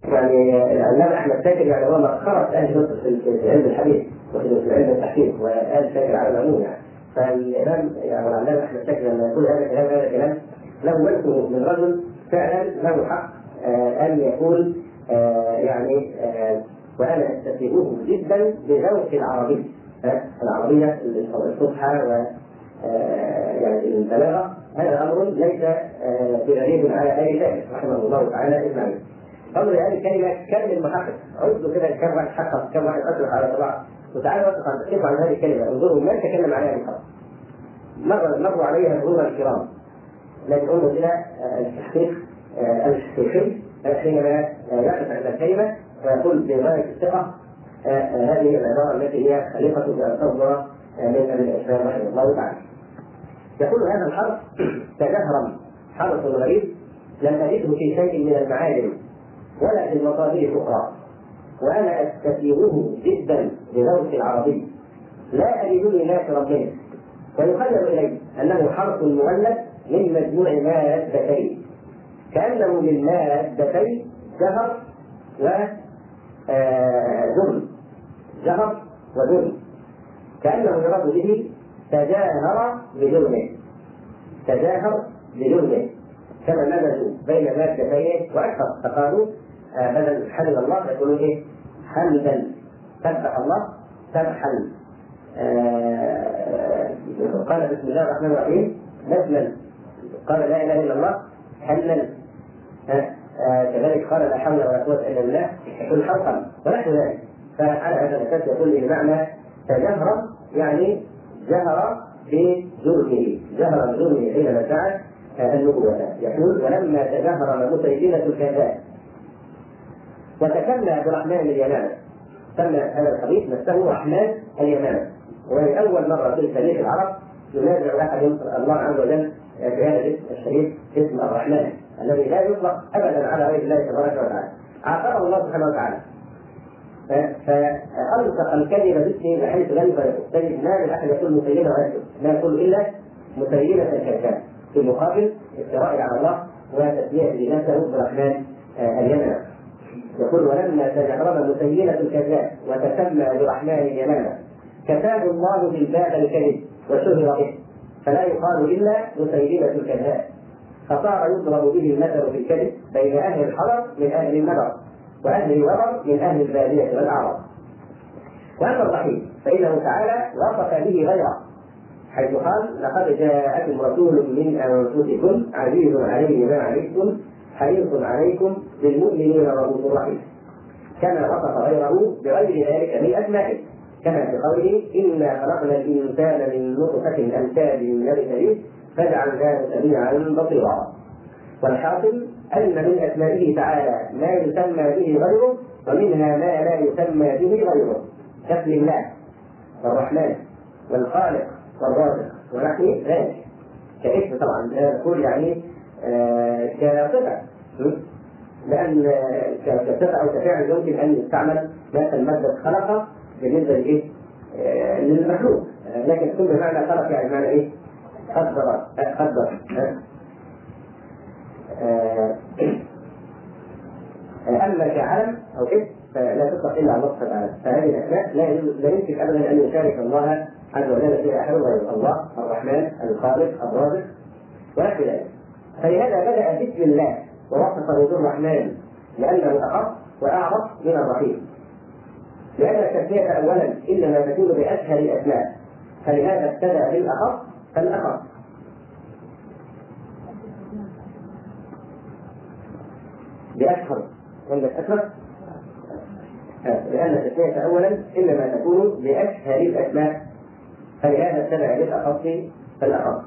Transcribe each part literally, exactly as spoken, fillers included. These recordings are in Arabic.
يعني العلامة أحمد شاكر يعني هو مسخرة أهل مصر في علم الحديث وفي علم التحقيق وآل شاكر على العموم يعني. فالإمام يعني العلامة أحمد شاكر لما يقول هذا الكلام هذا الكلام له وجه من رجل فعلا له حق آه أن يقول آه يعني آه وأنا أستفيده جدا بذوق العربية آه العربية الفصحى و آه يعني البلاغة. هذا أمر ليس آه بغريب على آل شاكر رحمه الله تعالى إجماعيا. أمر هذه الكلمة كم المحقق عدوا كده كم واحد حقق كم واحد أطلق على طباع وتعالوا وقفوا عن هذه الكلمة انظروا ما تكلم عليها من قبل مر مروا عليها مرور الكرام لكن انظر إلى التحقيق التحقيقي حينما يقف عند الكلمة ويقول بغاية الثقة هذه العبارة التي هي خليقة بأن تصدر من الإسلام رحمه الله تعالى. يقول هذا الحرف تجهرا حرف غريب لم أجده في شيء من المعالم ولا في المصادر الأخرى وأنا أستثيره جدا بذوق العربي لا أجدني ناكرا منه ويخيل إلي أنه حرف مولد من مجموع مادتين كأنه من مادتين جهر وجرم جهر وجرم كأنه يراد به تجاهر بجرمه تجاهر بجرمه كما مزجوا بين مادتين وأكثر فقالوا آه بدل حمد الله يقولون إيه حمدا سبح الله سبحا آه قال بسم الله الرحمن الرحيم بسما قال لا إله إلا الله حلا آه آه كذلك قال لا حول ولا قوة إلا بالله يقول حرقا ونحو ذلك. فعلى هذا الأساس يقول لي بمعنى تجهر يعني جهر بجرمه جهر بجرمه حينما ادعى النبوة. يقول ولما تجاهر مسيلمة الكذاب وتكلم برحمن اليمامة سمى هذا الحديث نفسه رحمن اليمامة وهي أول مرة في تاريخ العرب ينازع أحد الله عز وجل في هذا الاسم الشريف اسم الرحمن الذي لا يطلق أبدا على غير الله تبارك وتعالى عاقبه الله سبحانه وتعالى. فألصق الكلمة باسمه بحيث لا يفرق تجد ما من أحد يقول مسيلمة ويكتب لا يقول إلا مسيلمة الكذاب في المقابل افتراء على الله وتسميته لنفسه برحمن اليمامة. يقول ولما تجرم مسيلمة الكذاب وتسمى برحمن اليمامة كتاب الله في الباب الكذب وشهر به فلا يقال إلا مسيلمة الكذاب فصار يضرب به المثل في الكذب بين أهل الحضر من أهل النظر وأهل الوبر من أهل البادية والأعراب. وأما الرحيم فإنه تعالى وصف به غيره حيث قال لقد جاءكم رسول من أنفسكم عزيز عليه ما عنتم حريص عليكم بالمؤمنين رؤوف رحيم كما وصف غيره بغير ذلك من أسمائه كما في قوله إنا خلقنا الإنسان من نطفة أمثال نبتليه فجعلناه سميعا بصيرا. والحاصل أن من أسمائه تعالى ما يسمى به غيره ومنها ما لا يسمى به غيره كاسم الله والرحمن والخالق والرازق ونحن ذلك كاسم طبعا نقول يعني آه كصفة لأن كصفة أو كفعل يمكن أن يستعمل مثل مادة خلق بالنسبة لإيه؟ آه للمخلوق آه لكن تكون بمعنى خلق يعني معنى إيه؟ قدر قدر آه أما كعلم أو اسم فلا تطلق إلا على الله تعالى فهذه الأسماء لا يمكن أبدا أن يشارك الله عز وجل في أحد غير الله الرحمن الخالق الرازق ونحو ذلك. فلهذا بدأ باسم الله ووصفه بالرحمن لأنه أخف وأعرف من الرحيم لأن التسمية أولا إنما تكون بأسهل الأسماء فلهذا ابتدأ بالأخف فالأخف. بأشهر عندك أشهر لأن التسمية أولا إنما تكون بأشهر الأسماء فلهذا ابتدأ بالأخف فالأخف.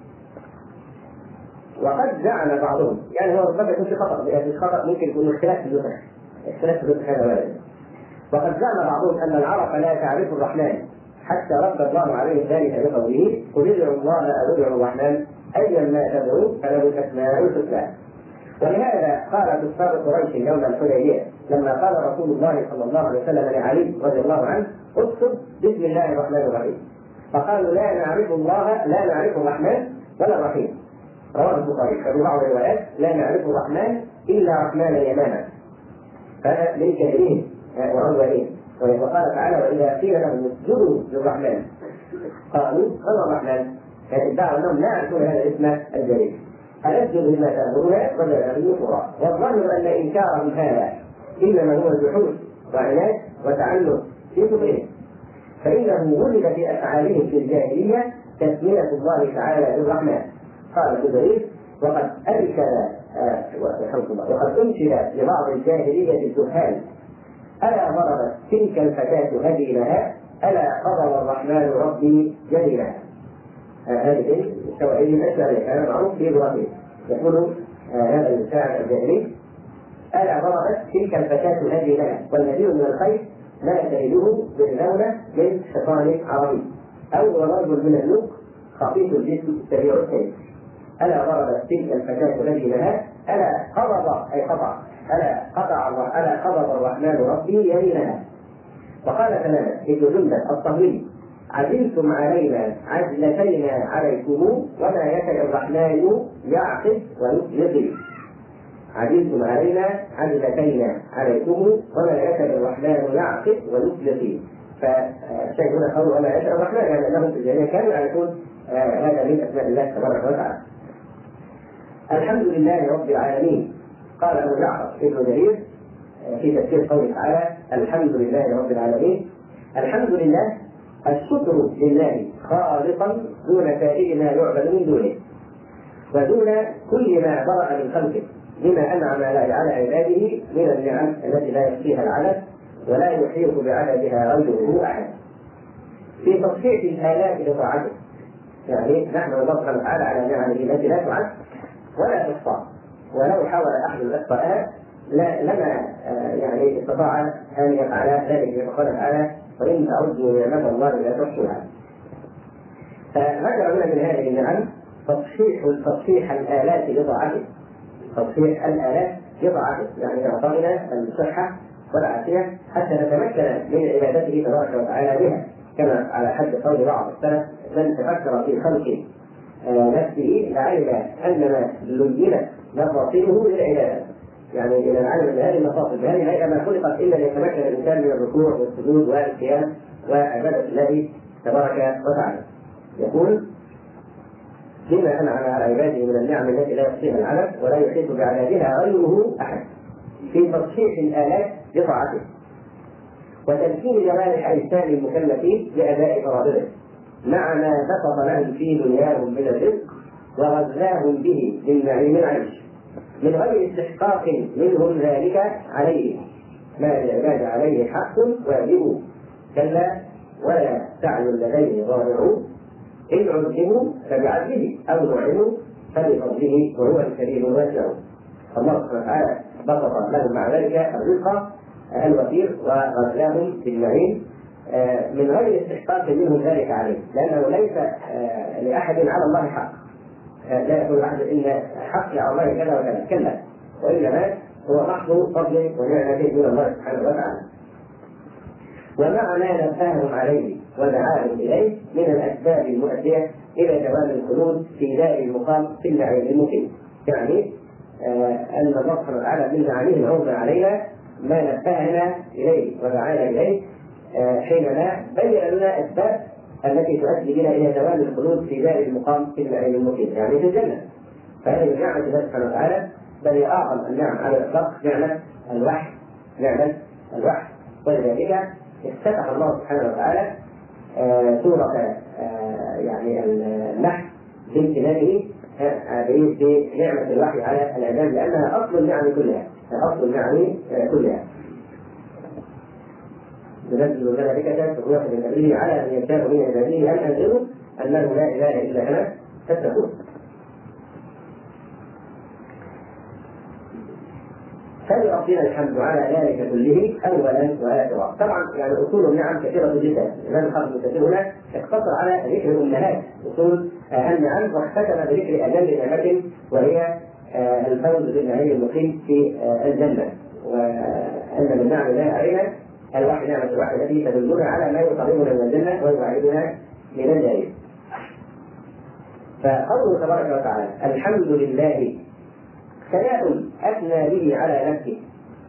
وقد زعم بعضهم يعني هو ربما يكون في خطأ لأن الخطأ ممكن يكون اختلاف في النسخ اختلاف في النسخ هذا وارد. وقد زعم بعضهم أن العرب لا تعرف الرحمن حتى رد الله عليه ذلك بقوله قل ادعوا الله أو ادعوا الرحمن أيا ما تدعوا فله الأسماء الحسنى. ولهذا قال كفار قريش يوم الحديبية لما قال رسول الله صلى الله عليه وسلم لعلي رضي الله عنه اكتب بسم الله الرحمن الرحيم فقالوا لا نعرف الله لا نعرف الرحمن ولا الرحيم. رواه البخاري في بعض الروايات لا نعرف الرحمن إلا رحمن اليمامة هذا من كافرين وعدوانين. وقال تعالى: وإذا قيل لهم اسجدوا للرحمن قالوا وما الرحمن؟ ادعوا أنهم لا يعرفون هذا الاسم الجليل. أنسجد لما تأمرون ولا نبي فرا. والظن أن إنكارهم هذا إنما هو جحود وعناد وتعنت في كفرهم، فإنه وجد في أفعالهم في الجاهلية تسمية الله تعالى بالرحمن. قال ابن جرير: وقد أنشد وقد أنشد لبعض الجاهلية الجهال: ألا ضربت تلك الفتاة هديلها ألا قضى الرحمن ربي جليلها. هذه الشوائب الأشعرية كان معروف في لغته. يقول هذا الشاعر الجاهلي: ألا ضربت تلك الفتاة هديلها، والنبي من الخير لا يتهده باللونة من شيطان عربي، أو رجل من اللوك خفيف الجسم سريع السيف. ألا ضربت تلك الفتاة هديلها ألا قبض أي قطع ألا قطع ألا قبض الرحمن ربي يمينها. وقال تماما ابن جندة الطهري: عزلتم علينا عزلتينا عليكم وما يكن الرحمن يعقد ويطلق. عزلتم علينا عزلتينا عليكم وما يكن الرحمن يعقد ويطلق. فالشيء هنا قالوا وما يكن الرحمن، يعني انهم في الجميع كانوا يعرفون هذا من اسماء الله تبارك وتعالى. الحمد لله رب العالمين. قال ابو جعفر ابن جرير في تفسير قوله تعالى: الحمد لله رب العالمين. الحمد لله الشكر لله خالقا دون سائر ما يعبد من دونه، ودون كل ما برأ من خلقه، بما أنعم على عباده من النعم التي لا يحصيها العدد ولا يحيط بعددها غيره أحد، في تصحيح الآلاف لطاعته. يعني نحن الله سبحانه وتعالى على نعمه التي لا تعد ولا تحصى، ولو حاول أحد الإحصاءات لا لما يعني استطاع أن يفعل ذلك. فقال تعالى: وإن تعدوا نعمة الله لا تحصوها. فذكر لنا من هذه النعم تصحيح تصحيح الآلات لطاعته، تصحيح الآلات لطاعته، يعني أعطانا الصحة والعافية حتى نتمكن من عبادته تبارك وتعالى بها، كما على حد قول بعض السلف: من تفكر في خلق نفسه لعلم أن ما لينت مفاصله للعبادة. يعني إذا علم بهذه المفاصل بهذه الهيئة ما خلقت إلا ليتمكن الإنسان من الركوع والسجود والقيام وعبادة الله تبارك وتعالى. يقول: بما أنعم على عباده من النعم التي لا يحصيها العدد ولا يحيط بعددها غيره أحد، في تصحيح الآلات لطاعته، وتمكين جوارح أجسام المكلفين لأداء فرائضه، مع ما بسط لهم في دنياهم من الرزق وغزاهم به من نعيم العيش، من غير استحقاق منهم ذلك عليه، ما للعباد عليه حق واجب، كلا ولا سعي لديه ضارع، إن عذبوا فبعدله أو نعموا فبفضله وهو الكريم الواسع. الله سبحانه وتعالى بسط لهم مع ذلك الرزق الوفير وغزاهم في النعيم من غير استحقاق منهم ذلك عليه، لأنه ليس لأحد على الله حق. لا يقول أحد إن حقي على الله كذا وكذا، كلا، وإنما هو محض فضل ونعمة من الله سبحانه وتعالى. ومع ما نبههم عليه ودعاهم إليه من الأسباب المؤدية إلى جواز الخلود في دار المقام في النعيم المقيم. يعني أن الله سبحانه وتعالى من نعمه العظمى علينا ما نبهنا إليه ودعانا إليه حينما بين لنا أسباب التي تؤدي بنا إلى جواز الخلود في دار المقام في النعيم المقيم، يعني في الجنة. فهذه نعمة الله سبحانه وتعالى، بل هي أعظم النعم على الإطلاق نعمة الوحي، نعمة الوحي. ولذلك افتتح الله سبحانه وتعالى سورة يعني النحل بامتنانه بنعمة الوحي على العباد، لأنها أصل النعم كلها، أصل النعم كلها. ننزل الملائكة تقوية من أمره على من يشاء من عباده أن أنذروا أنه لا إله إلا أنا فاتقون. فلربنا الحمد على ذلك كله أولا وآخرا. طبعا يعني أصول النعم كثيرة جدا، الإمام حافظ ابن كثير هنا اقتصر على ذكر الأمهات أصول النعم، واختتم بذكر أجل نعمة وهي الفوز بالنعيم المقيم في الجنة، وأن من نعم الله علينا الوحي نعمة الوحي التي تدلنا على ما يقربنا من الجنة ويبعدنا من الجحيم. فقوله تبارك وتعالى: الحمد لله ثناء أثنى به على نفسه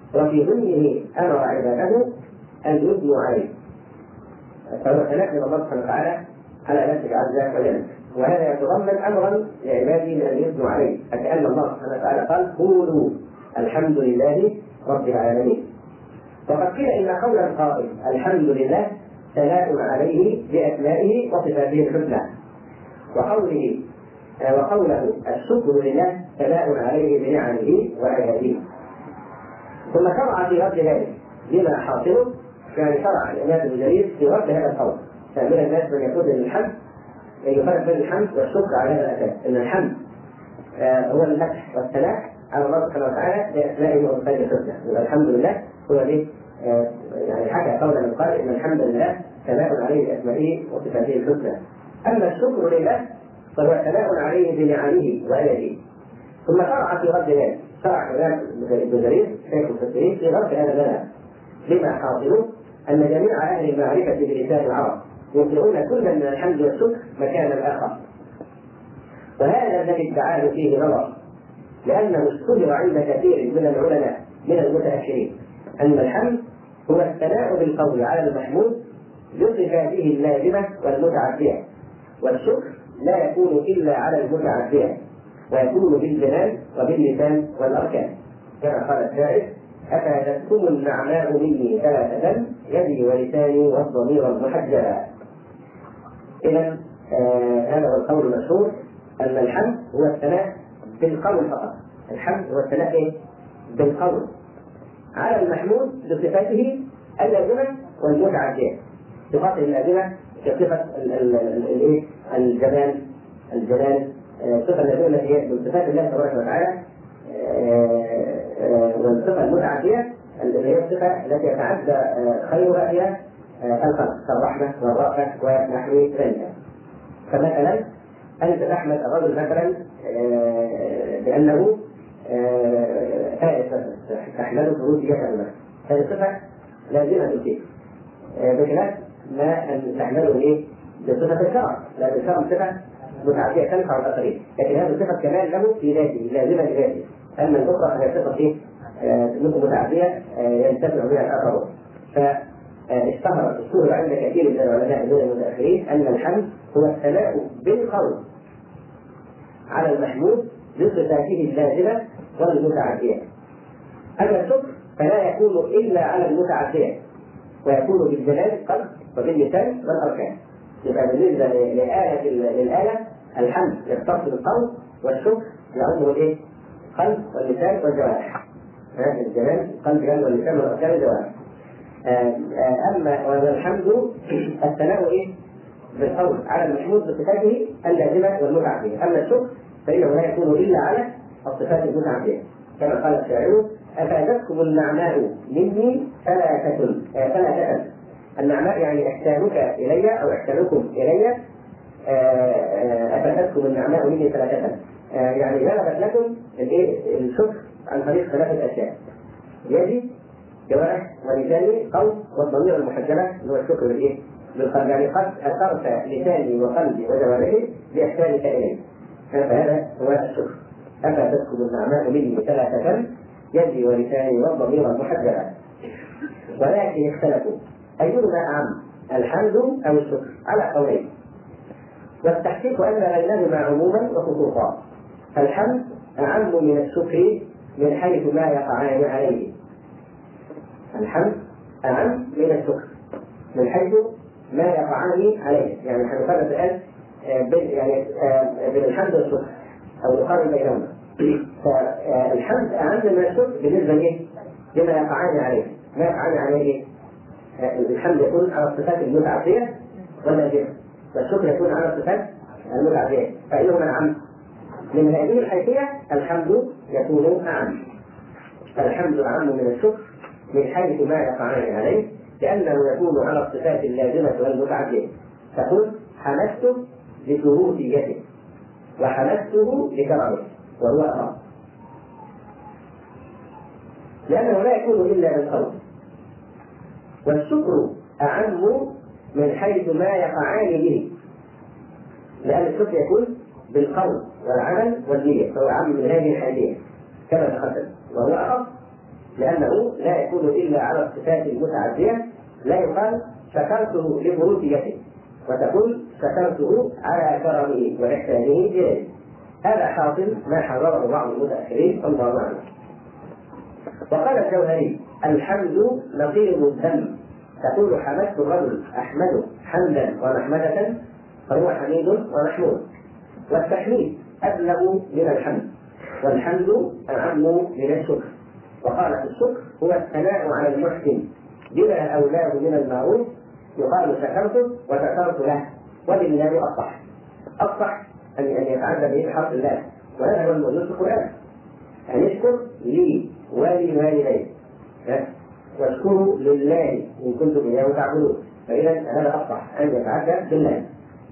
وفي ضمنه أمر عباده أن يثنوا عليه. فهو ثناء من الله سبحانه وتعالى على نفسه عز وجل، وهذا يتضمن أمرا لعباده أن يثنوا عليه، فكأن الله سبحانه وتعالى قال قولوا الحمد لله رب العالمين. وقد قيل إن قول القائل الحمد لله ثناء عليه بأسمائه وصفاته الحسنى، وقوله وقوله الشكر لله ثناء عليه بنعمه وآياته. ثم شرع في رد ذلك لما حاصله، يعني شرع الإمام ابن جرير في رد هذا القول، فمن الناس من يقول ان الحمد يفرق بين الحمد والشكر على هذا الأساس، ان الحمد آه هو المدح والثناء على الله سبحانه وتعالى بأسمائه وصفاته الحسنى، والحمد لله هو به آه يعني حكى قولا من قال ان الحمد لله ثناء عليه بأسمائه وصفاته الحسنى. اما الشكر لله فهو ثناء عليه بنعمه وآياته. ثم شرع في رد ذلك، شرع الإمام ابن جرير شيخ المفسرين في رد هذا المنهج لما حاصله أن جميع أهل المعرفة بلسان العرب يطلقون كلا من الحمد والشكر مكان الآخر، وهذا الذي ادعاه فيه نظر، لأنه اشتهر عند كثير من العلماء من المتأخرين أن الحمد هو الثناء بالقول على المحمود بصفاته اللازمة والمتعدية، والشكر لا يكون إلا على المتعدية ويكون بالجنان وباللسان والأركان، كما قال الشاعر أفادتكم النعماء مني ثلاثة يدي ولساني والضمير المحجبا. إذا آه هذا هو القول المشهور أن الحمد هو الثناء بالقول فقط، الحمد هو الثناء إيه؟ بالقول على المحمود بصفاته اللازمة والمتعدية. صفاته اللازمة كصفة الجمال الجلال، الصفة اللازمة التي هي من صفات الله تبارك وتعالى، والصفة المتعدية اللي هي الصفة التي يتعدى خيرها هي الخلق كالرحمة والرأفة ونحو ذلك. فمثلا أنت تحمد الرجل مثلا بأنه تحمله فروج جسد، هذه صفة لازمة فيه، بخلاف ما أن تحمله إيه بصفة الكرم، لأن الكرم صفة متعدية تنفع الآخرين، لكن هذه صفة كمال له في ذاته لازمة لذاته. أما الأخرى فهي صفة إيه متعدية ينتفع بها الآخرون. فاشتهر اشتهر عند كثير من العلماء من المتأخرين أن الحمد هو الثناء بالقول على المحمود بصفاته اللازمة والمتعدية. أما الشكر فلا يكون إلا على المتعدية ويكون بالجلال القلب وباللسان والأركان. يبقى بالنسبة لآلة للآلة الحمد يختص بالقول، والشكر يعمه الإيه؟ قلب واللسان والجوارح. الجلال القلب واللسان والأركان والجوارح. أما والحمد الثناء إيه؟ بالقول على المحمود بصفاته اللازمة والمتعدية. أما الشكر فإنه لا يكون إلا على الصفات المتعدية، كما قال الشاعر أفادتكم النعماء مني ثلاثة ثلاثة. النعماء يعني إحسانك إلي أو إحسانكم إلي، أفادتكم النعماء مني ثلاثة، يعني جلبت لكم الشكر عن طريق ثلاثة أشياء: يدي جوارح ولساني قول والضمير المحجبة اللي هو الشكر بالإيه؟ بالقلب، يعني قد أثرت لساني وقلبي وجوارحي بإحسانك إلي، فهذا هو الشكر. أفادتكم النعماء مني ثلاثة يدي ولساني والضمير المحجبة. ولكن اختلفوا أيهما أعم الحمد أو الشكر على قولين، والتحقيق أن بينهما عموما وخصوصا. الحمد أعم من الشكر من حيث ما يقعان عليه. الحمد أعم من الشكر من حيث ما يقعان عليه، يعني هنفرق الآن يعني بين الحمد والشكر أو نقارن بينهما. فالحمد أعم من الشكر بالنسبة ليه؟ لما يقعان عليه. ما يقعان عليه الحمد يكون على الصفات المتعدية والنازلة، والشكر يكون على الصفات المتعدية، فأيهما أعم؟ من هذه الحيثية الحمد يكون أعم. الحمد أعم من الشكر من حيث ما يقعان عليه، لأنه يكون على الصفات اللازمة والمتعدية. تقول حمدته لشروطيته وحمدته لكرمه وهو أعم، لأنه لا يكون إلا بالقول. والشكر أعم من حيث ما يقعان به، لأن الشكر يكون بالقول والعمل والنية، فهو أعم من هذه الحيثية كما تقدم، وهو أخف لأنه لا يكون إلا على الصفات المتعدية. لا يقال شكرته لبروتيته، وتقول شكرته على كرمه وإحسانه إليه. هذا حاصل ما حرره بعض المتأخرين الله أعلم. وقال الجوهري: الحمد نقيض الذم. تقول حمدت الرجل أحمده حمدا ومحمدة، فهو حميد ومحمود. والتحميد أبلغ من الحمد، والحمد أعم من الشكر. وقال في الشكر هو الثناء على المحسن بما أولاه من المعروف، يقال شكرته وشكرت له، ولله أصح. أصح أن يتعدى به بحق الله، وهذا هو الموجود في القرآن: أن يشكر لي ولوالديه، واشكروا لله إن كنتم إياه تعبدون. فإذا هذا أصح أن يتعدى بالله.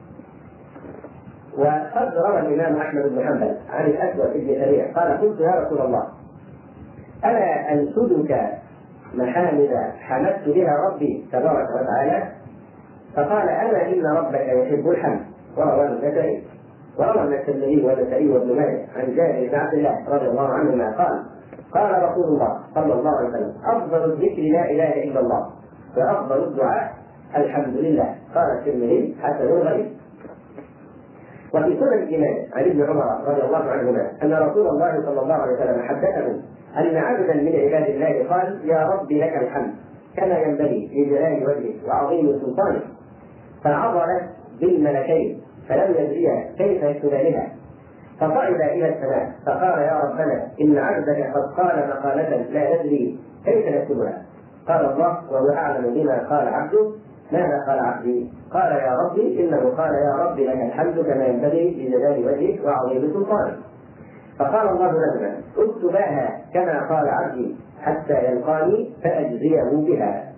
وقد روى الإمام أحمد بن حنبل عن الأسود بن سريع قال: قلت يا رسول الله ألا أنشدك محامد حمدت بها ربي تبارك وتعالى؟ فقال: أما إن ربك يحب الحمد. وروى النسائي وروى الترمذي والنسائي وابن ماجه عن جابر بن عبد الله رضي الله عنهما قال: قال رسول الله صلى الله عليه وسلم: أفضل الذكر لا إله إلا الله، وأفضل الدعاء الحمد لله. قال الترمذي: حسن غريب. وفي سنن الإمام عن ابن عمر رضي الله عنهما أن رسول الله صلى الله عليه وسلم حدثه أن عبدا من عباد الله قال: يا رب لك الحمد كما ينبغي لجلال وجهك وعظيم سلطانك، فعضلت بالملكين فلم يدريها كيف يكتبانها، فصعد إلى السماء فقال: يا ربنا إن عبدك قد قال مقالة لا ندري كيف نكتبها. قال الله وهو أعلم بما قال عبده: ماذا قال عبدي؟ قال: يا ربي إنه قال يا رب لك الحمد كما ينبغي لجلال وجهك وعظيم سلطانك. فقال الله لهما: اكتباها كما قال عبدي حتى يلقاني فأجزيه بها.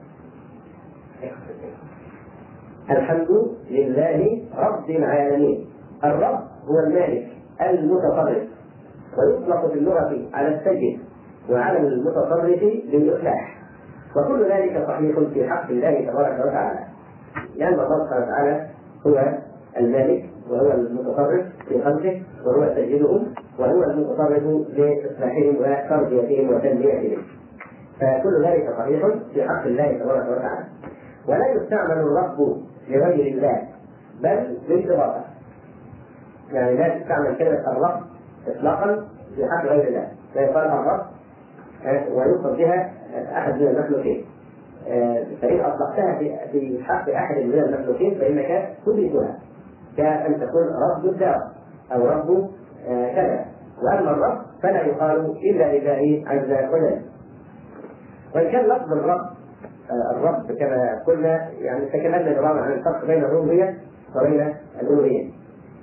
الحمد لله رب العالمين. الرب هو المالك المتصرف، ويطلق في اللغة على السيد وعلى المتصرف للإصلاح، وكل ذلك صحيح في حق الله تبارك وتعالى، لأن الله سبحانه وتعالى هو المالك وهو المتصرف في خلقه وهو سيدهم وهو المتصرف لإصلاحهم وتربيتهم وتنميتهم، فكل ذلك صحيح في حق الله تبارك وتعالى. ولا يستعمل الرب لغير الله بل بالإضافة، يعني لا تستعمل كلمة الرب إطلاقا في حق غير الله، لا يقال الرب ويوصف بها أحد من المخلوقين، فإن أطلقتها في حق أحد من المخلوقين فإنك تدركها، كأن تكون رب الدار أو رب كذا. وأما الرب فلا يقال إلا لله عز وجل. وإن كان لفظ الرب الرب كما قلنا يعني تكلمنا طبعا عن الفرق بين الربوبية وبين الألوهية،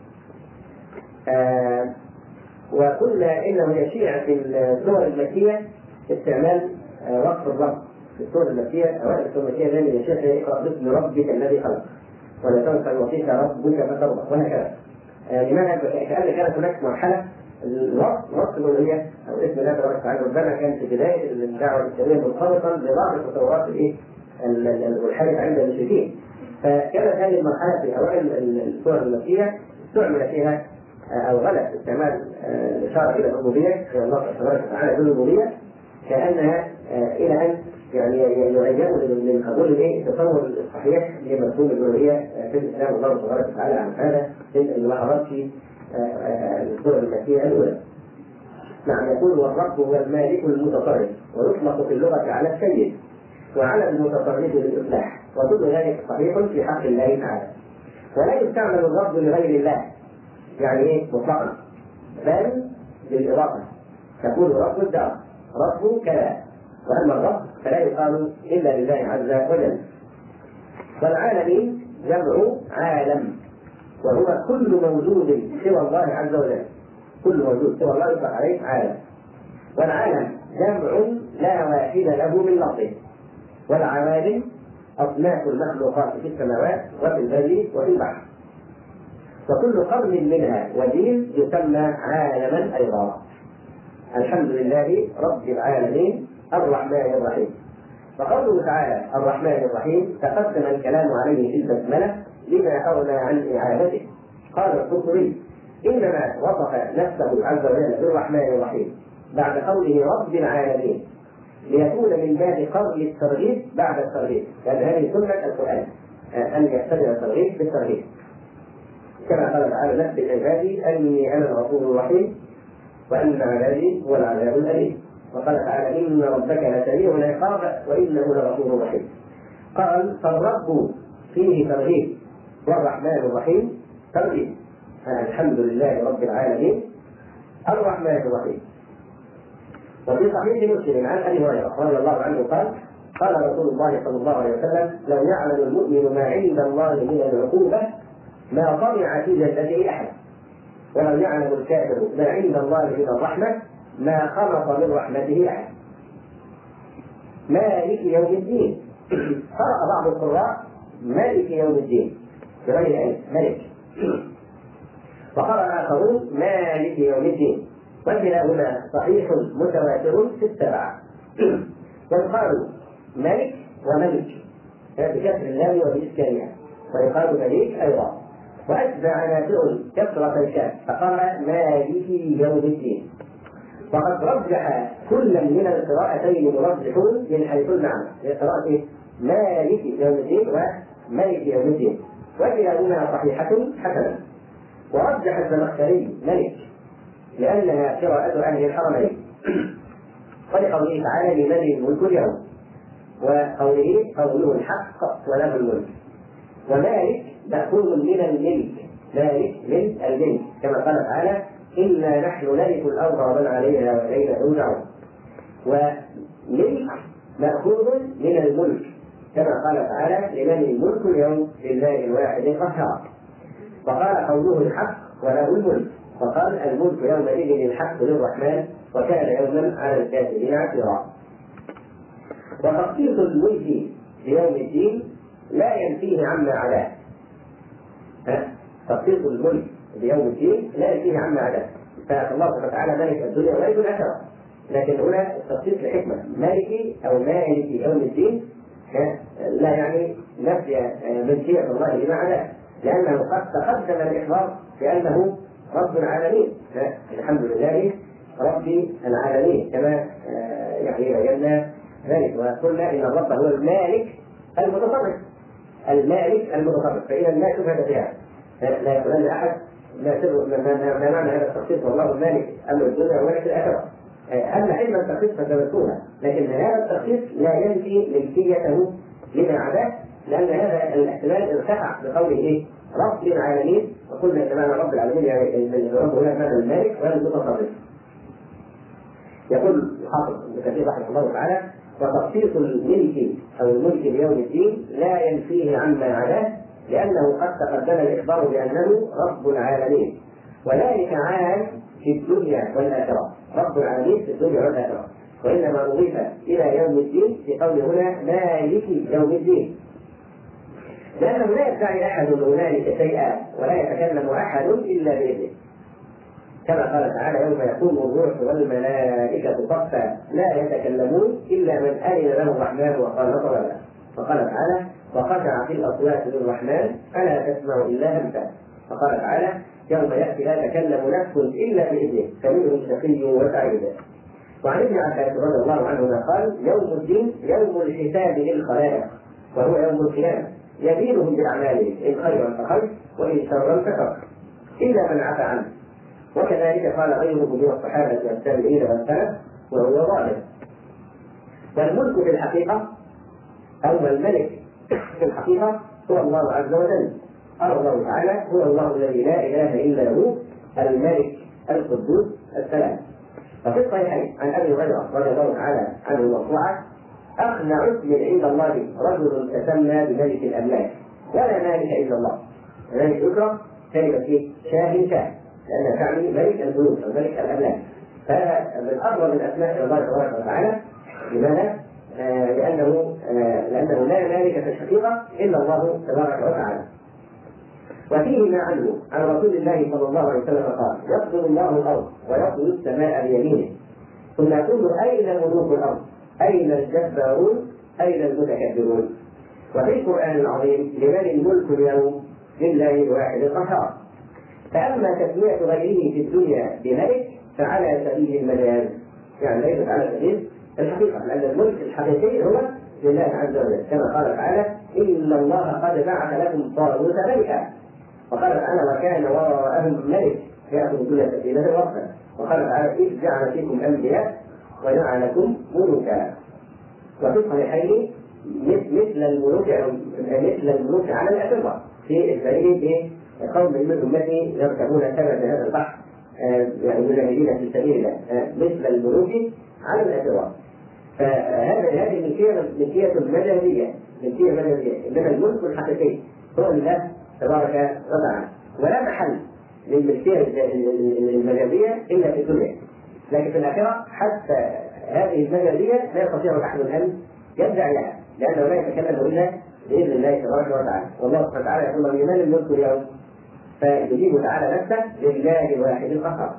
آه وقلنا إنه يشيع في السور المكية استعمال آه وصف الرب في السور المكية. أوائل السور المكية دائما يشيع يقرأ باسم ربك الذي خلق ولا تنسى يعطيك ربك فترضى وهكذا. آه لماذا؟ كأن كانت هناك مرحلة الوصف وصف الألوهية أو اسم الله تبارك وتعالى ربنا كان في بداية الدعوة الإسلامية مرتبطا ببعض التصورات الإيه الحادثة عند المشركين، فكانت هذه المرحلة في أوائل السور المكية استعمل فيها أو غلط استعمال الإشارة إلى الربوبية الله تبارك وتعالى بالربوبية، كأنها إلى أن يعني يعينوا من قبول التصور الصحيح لمفهوم الألوهية في الإسلام. الله تبارك وتعالى عن هذا في الملاحظات في السورة المكية الأولى. نعم، يقول والرب هو المالك المتصرف، ويطلق في اللغة على السيد وعلى المتصرف للإصلاح، وكل ذلك صحيح في حق الله تعالى. ولا يستعمل الرب لغير الله يعني ايه مطلقا، بل بالإضافة، تقول رب الدار رب كذا، وأما الرب فلا يقال إلا لله عز وجل. والعالمين جمع عالم، وهو كل موجود سوى الله عز وجل، كل موجود سوى الله يطلق عليه عالم. والعالم جمع لا واحد له من لفظه، والعوالم أصناف المخلوقات في السماوات وفي البر وفي البحر، وكل قرن منها ودين يسمى عالما أيضا. الحمد لله رب العالمين الرحمن الرحيم. وقوله تعالى الرحمن الرحيم تقدم الكلام عليه في البسملة لما أغنى عن إعادته. قال القرطبي إنما وصف نفسه عز وجل بالرحمن الرحيم بعد قوله رب العالمين، ليكون من باب قبل الترغيب بعد الترغيب، لأن هذه سنة القرآن أن يقتدر الترغيب بالترغيب. كما قال تعالى: نبئ عبادي أني أنا الغفور الرحيم وأن عذابي هو العذاب الأليم. وقال تعالى: إن ربك لسريع العقاب وإنه لغفور رحيم. قال: فالرب فيه ترغيب والرحمن الرحيم ترغيب. الحمد لله رب العالمين الرحمن الرحيم. وفي صحيح مسلم عن ابي هريره رضي الله عنه قال: قال رسول الله صلى الله عليه وسلم: لو يعلم المؤمن ما عند الله من العقوبه ما طمع في جنته احد، ولو يعلم الكافر ما عند الله من الرحمه ما خلط من رحمته احد. مالك يوم الدين. قرأ بعض القراء مالك يوم الدين بغير علم، ملك. وقرأ آخرون مالك يوم الدين. وكلاهما صحيح متواتر في السبعة. يقال ملك وملك بكسر اللام وبإسكانها، ويقال مليك أيضا. وأتبع نافع كسرة الكاف فقرأ مالك يوم الدين. وقد رجح كل من القراءتين مرجحون من حيث المعنى، قراءة مالك يوم الدين وملك يوم الدين، وكلاهما صحيحة حسنة. ورجح الزمخشري ملك لأنها قراءة أهل الحرمين، ولقوله تعالى: لمن الملك اليوم، وقوله قوله الحق وله الملك. ومالك مأخوذ من الملك، مالك من الملك، كما قال تعالى: إنا نحن نرث الأرض ومن عليها وإلينا ترجعون. وملك مأخوذ من الملك، كما قال تعالى: لمن الملك اليوم لله الواحد القهار. وقال قوله الحق وله الملك، وقال: الملك يومئذ الحق للرحمن وكان يوما على الكافرين عسيرا. وتخصيص الملك بيوم الدين لا ينفيه عما عداه. تخصيص الملك بيوم الدين لا ينفيه عما عداه. فالله سبحانه وتعالى ملك الدنيا وملك الآخرة، لكن هنا التخصيص لحكمة. مالك أو مالك يوم الدين لا يعني نفي ملكية الله لما عداه، لأنه قد تقدم الإخبار بأنه رب العالمين. الحمد لله رب العالمين كما يعني بينا ذلك، وقلنا إن الرب هو المالك المتصرف، المالك المتصرف، فإذا لا شبهة فيها. لا يقولن أحد ما معنى هذا التخصيص والله المالك أمر الدنيا وملك الآخرة. أما علم التخصيص فتذكرها، لكن هذا التخصيص لا ينفي ملكيته لما عداه، لأن هذا الاحتمال ارتفع بقوله إيه؟ رب العالمين. وقلنا كمان رب العالمين يعني الرب هنا معنى المالك والمتصرف. يقول الحافظ ابن كثير رحمه الله تعالى: وتخصيص الملك أو الملك بيوم الدين لا ينفيه عما عداه، لأنه قد تقدم الإخبار بأنه رب العالمين، وذلك عام في الدنيا والآخرة، رب العالمين في الدنيا والآخرة، وإنما أضيف إلى يوم الدين في قول هنا مالك يوم الدين، لأنه لا يدعي أحد هنالك شيئا ولا يتكلم أحد إلا بإذنه، كما قال تعالى: يوم يقوم الروح والملائكة صفا لا يتكلمون إلا من أذن له الرحمن وقال صوابا. وقال تعالى: وخشعت الأصوات للرحمن فلا تسمع إلا همسا. وقال تعالى: يوم يأتي لا تكلم نفس إلا بإذنه فمنهم شقي وسعيد. وعن ابن عباس رضي الله عنهما قال: يوم الدين يوم الحساب للخلائق، وهو يوم القيامة، يدينهم بأعمالهم إن خيرا فخير وإن شرا فشر إلا من عفى عنه. وكذلك قال غيره من الصحابة والتابعين والسلف وهو ظالم. والملك في الحقيقة أو الملك في الحقيقة هو الله عز وجل. قال الله تعالى: هو الله الذي لا إله إلا هو الملك القدوس السلام. وفي الصحيحين عن أبي هريرة رضي الله تعالى عنه مرفوعا: أخنع اسم عند الله رجل تسمى بملك الأملاك ولا مالك إلا الله. ذلك يكره كلمة فيه شاه شاه، لأنها تعني ملك البيوت أو ملك الأملاك. فهذا من أفضل من أسماء الله تبارك وتعالى. لماذا؟ آه لأنه آه لأنه لا مالك في الحقيقة إلا الله تبارك وتعالى. وفيه ما عنه عن رسول الله صلى الله عليه وسلم قال: يقبض الله الأرض ويقبض السماء بيمينه ثم يقول: أين ملوك الأرض؟ أين الجبارون؟ أين المتكبرون؟ وفي القرآن العظيم: لمن الملك اليوم؟ لله الواحد القهار. فأما تسمية غيره في الدنيا بملك فعلى سبيل المجاز، يعني ليست على سبيل الحقيقة، لأن الملك الحقيقي هو لله عز وجل، كما قال تعالى: إن الله قد بعث لكم طالوت ملكا. وقال تعالى: وكان وراءهم ملك يأخذ كل سفينة غصبا. وقال تعالى: إذ جعل فيكم أنبياء وجعلكم ملوكا. وفي الصحيحين مثل الملوك مثل الملوك على الأسرة في الفريق في قوم من أمتي يركبون سبب هذا البحر يعني مجاهدين في سبيل الله مثل الملوك على الأسرة. فهذا هذه الملكية ملكية مجازية ملكية مجازية، إنما الملك الحقيقي هو لله تبارك وتعالى، ولا محل للملكية المجازية إلا في الدنيا. لكن في الآخرة حتى هذه المجازية لا يستطيع أحد أن يرجع لها، لأنه لا يتكلم إلا بإذن الله تبارك وتعالى. والله سبحانه وتعالى يقول: لمن الملك اليوم؟ فيجيب تعالى نفسه: لله الواحد القهار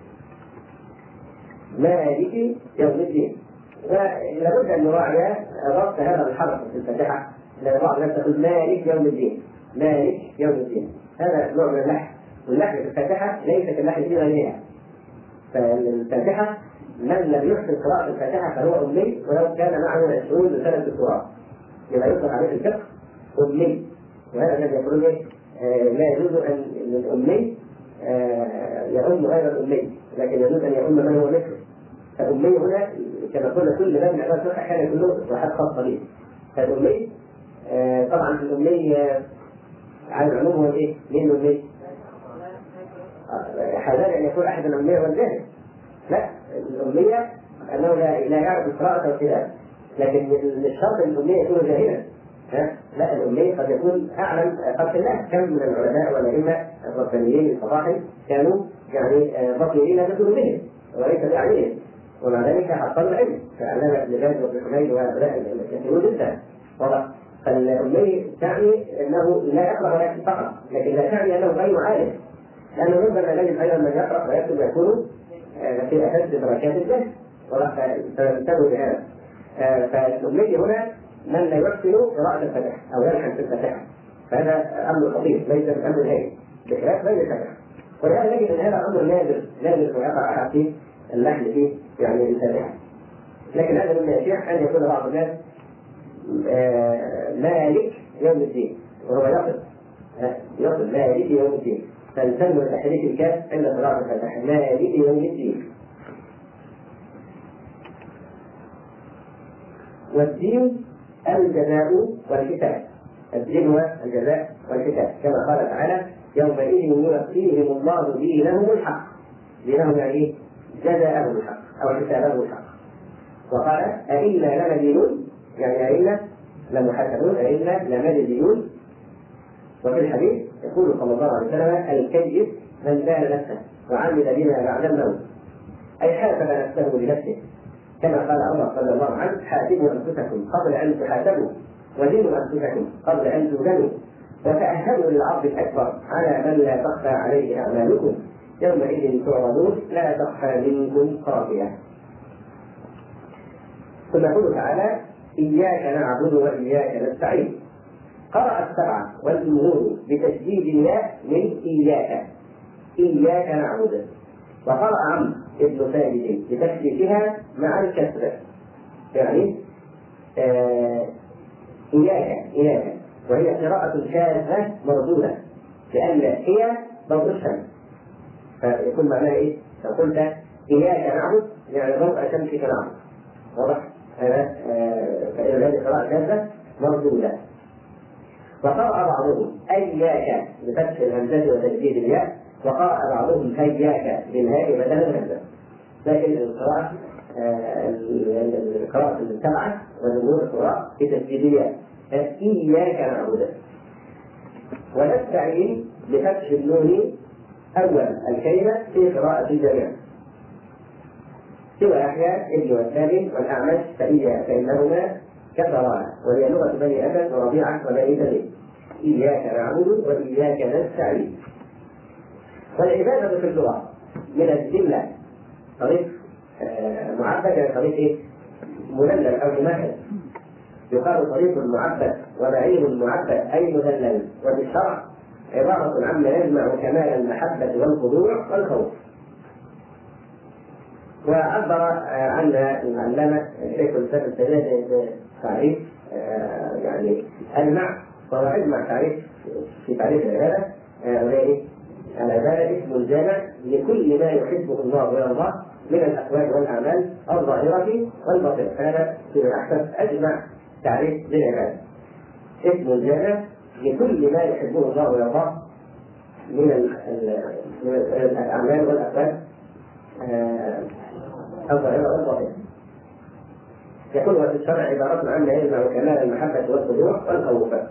مالك يوم الدين. ولابد أن نراعي ضبط هذا الحرف في الفاتحة، لأن بعض الناس تقول مالك يوم الدين، مالك يوم الدين، هذا نوع من اللحن، واللحن في الفاتحة ليس كاللحن في غيرها. فالفاتحة من لم يحسن قراءة الفاتحة فهو أمي، ولو كان معه عشرون سنة دكتوراه يبقى يطلق عليه الفقه أمي. وهذا الذي يقولون إيه؟ لا يجوز أن الأمي يؤم غير الأمي، لكن يجوز أن يؤم من هو مثله. فالأمي هنا كما قلنا كل من يعرف الفقه كان كله واحد خاص به. فالأمي طبعا في الأمي على العموم هو إيه؟ مين الأمي؟ حذار أن يكون أحد الأمية والجاهل. لا، الأمية أنه لا يعرف القراءة والكتابة، لكن الشرط أن الأمية يكون جاهلا. لا، الأمية قد يكون أعلم خلق الله. كم من العلماء والأئمة الربانيين الفضائل كانوا يعني بصيرين بقلوبهم وليس بأعينهم، ومع ذلك حصلوا العلم كعلامة ابن باز وابن حميد وهؤلاء الكثيرون جدا. فالأمي تعني أنه لا يقرأ ولا يكتب فقط، لكن لا تعني أنه غير عالم، لأنه ربما نجد أيضا من يقرأ ويكتب ويكون في أساس درجات الجهل، فانتبهوا لهذا. فالأمي هنا من لا يحسن قراءة الفاتحة أو يلحن في الفاتحة، فهذا أمر خطير ليس من أمر الهين بخلاف غير الفاتحة. ولهذا نجد أن هذا أمر نادر نادر ويقع أحد في اللحن في يعني الفاتحة. لكن هذا مما يشيع أن يكون بعض الناس مالك يوم الدين، وهو يصل يصل مالك يوم الدين، فالتم تحريك الكاف عند قراءة الفاتحة مالك يوم الدين. والدين الجزاء والحساب. الدين هو الجزاء والحساب، كما قال تعالى: يومئذ يوفيهم الله دينهم الحق. دينهم يعني جزاءهم الحق أو حسابهم الحق. وقال: أئنا لمدينون، يعني أئنا لمحاسبون، أئنا لمجزيون. وفي الحديث يقول صلى الله عليه وسلم: الكيس من دان نفسه وعمل بما بعد الموت، أي حاسب نفسه بنفسه، كما قال عمر رضي الله عنه: حاسبوا أنفسكم قبل أن تحاسبوا، ودينوا أنفسكم قبل أن توزنوا، وتأهلوا للعرض الأكبر على من لا تخفى عليه أعمالكم، يومئذ تعرضون لا تخفى منكم خافية. ثم يقول تعالى: إياك نعبد وإياك نستعين. قرأ السبعة والجمهور بتشديد الياء من إياك، إياك نعبد. وقرأ عمرو ابن ثابت بتخفيفها مع الكسر، يعني آه إياك إياك، وهي قراءة شاذة مردودة، لأن هي ضوء الشمس، فيكون معناها إيه؟ لو قلت إياك نعبد يعني ضوء شمسك نعبد، واضح؟ هذا فإذا هذه قراءة شاذة مردودة. وقرأ بعضهم أياك بفتح الهمزة وتجديد الياء، وقرأ بعضهم هياك بالهاء بدل الهمزة. لكن القراءة القراءة السبعة وجمهور القراء في تجديد الياء إياك نعبد. ونستعين بفتح النون أول الكلمة في قراءة الجميع سوى يحيى ابن والثاني والأعمش فإياك فإنهما كسران، وهي لغة بني أسد وربيعة وبني تميم. إياك نعبد وإياك نستعين. والعبادة في اللغة من الجملة طريق معبد، يعني طريق مدلل أو ممهد، يقال طريق معبد ونعيم معبد أي مدلل، وفي الشرع عبارة عما يجمع كمال المحبة والخضوع والخوف. وعبر عن العلامة الشيخ الإسلام ابن تيمية تعريف يعني أجمع، وهو أجمع تعريف في تعريف العبادة، وهي إيه؟ العبادة اسم جامع لكل ما يحبه الله ويرضاه من الأقوال والأعمال الظاهرة والباطنة. هذا في أحسن أجمع تعريف للعبادة، اسم جامع لكل ما يحبه الله ويرضاه من الأعمال والأقوال الظاهرة والباطنة. يكون في الشرع عبارة عن ما يجمع كمال المحبة والخضوع والخوف،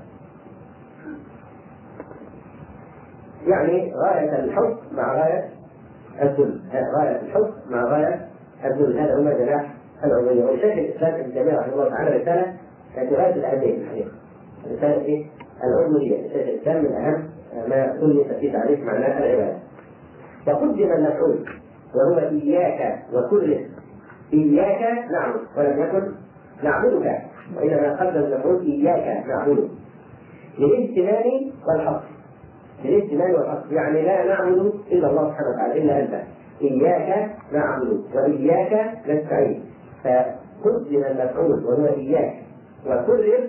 يعني غاية الحب مع غاية الذل، غاية الحب مع غاية الذل، هذا هو جناح العبودية. والشيخ الإسلام ابن تيمية رحمه الله تعالى رسالة في غاية الأهمية في الحقيقة، رسالة إيه؟ العبودية. الشيخ الإسلام من أهم ما ألف في تعريف معنى العبادة. وقدم المفعول وهو إياك وكل إياك نعبد، ولم يكن نعبدك، وإنما قدم المفعول إياك نعبد للامتنان والحصر، للامتنان والحصر، يعني لا نعبد إلا الله سبحانه وتعالى إلا أنت، إياك نعبد وإياك نستعين. فقدم المفعول وهو إياك وكرر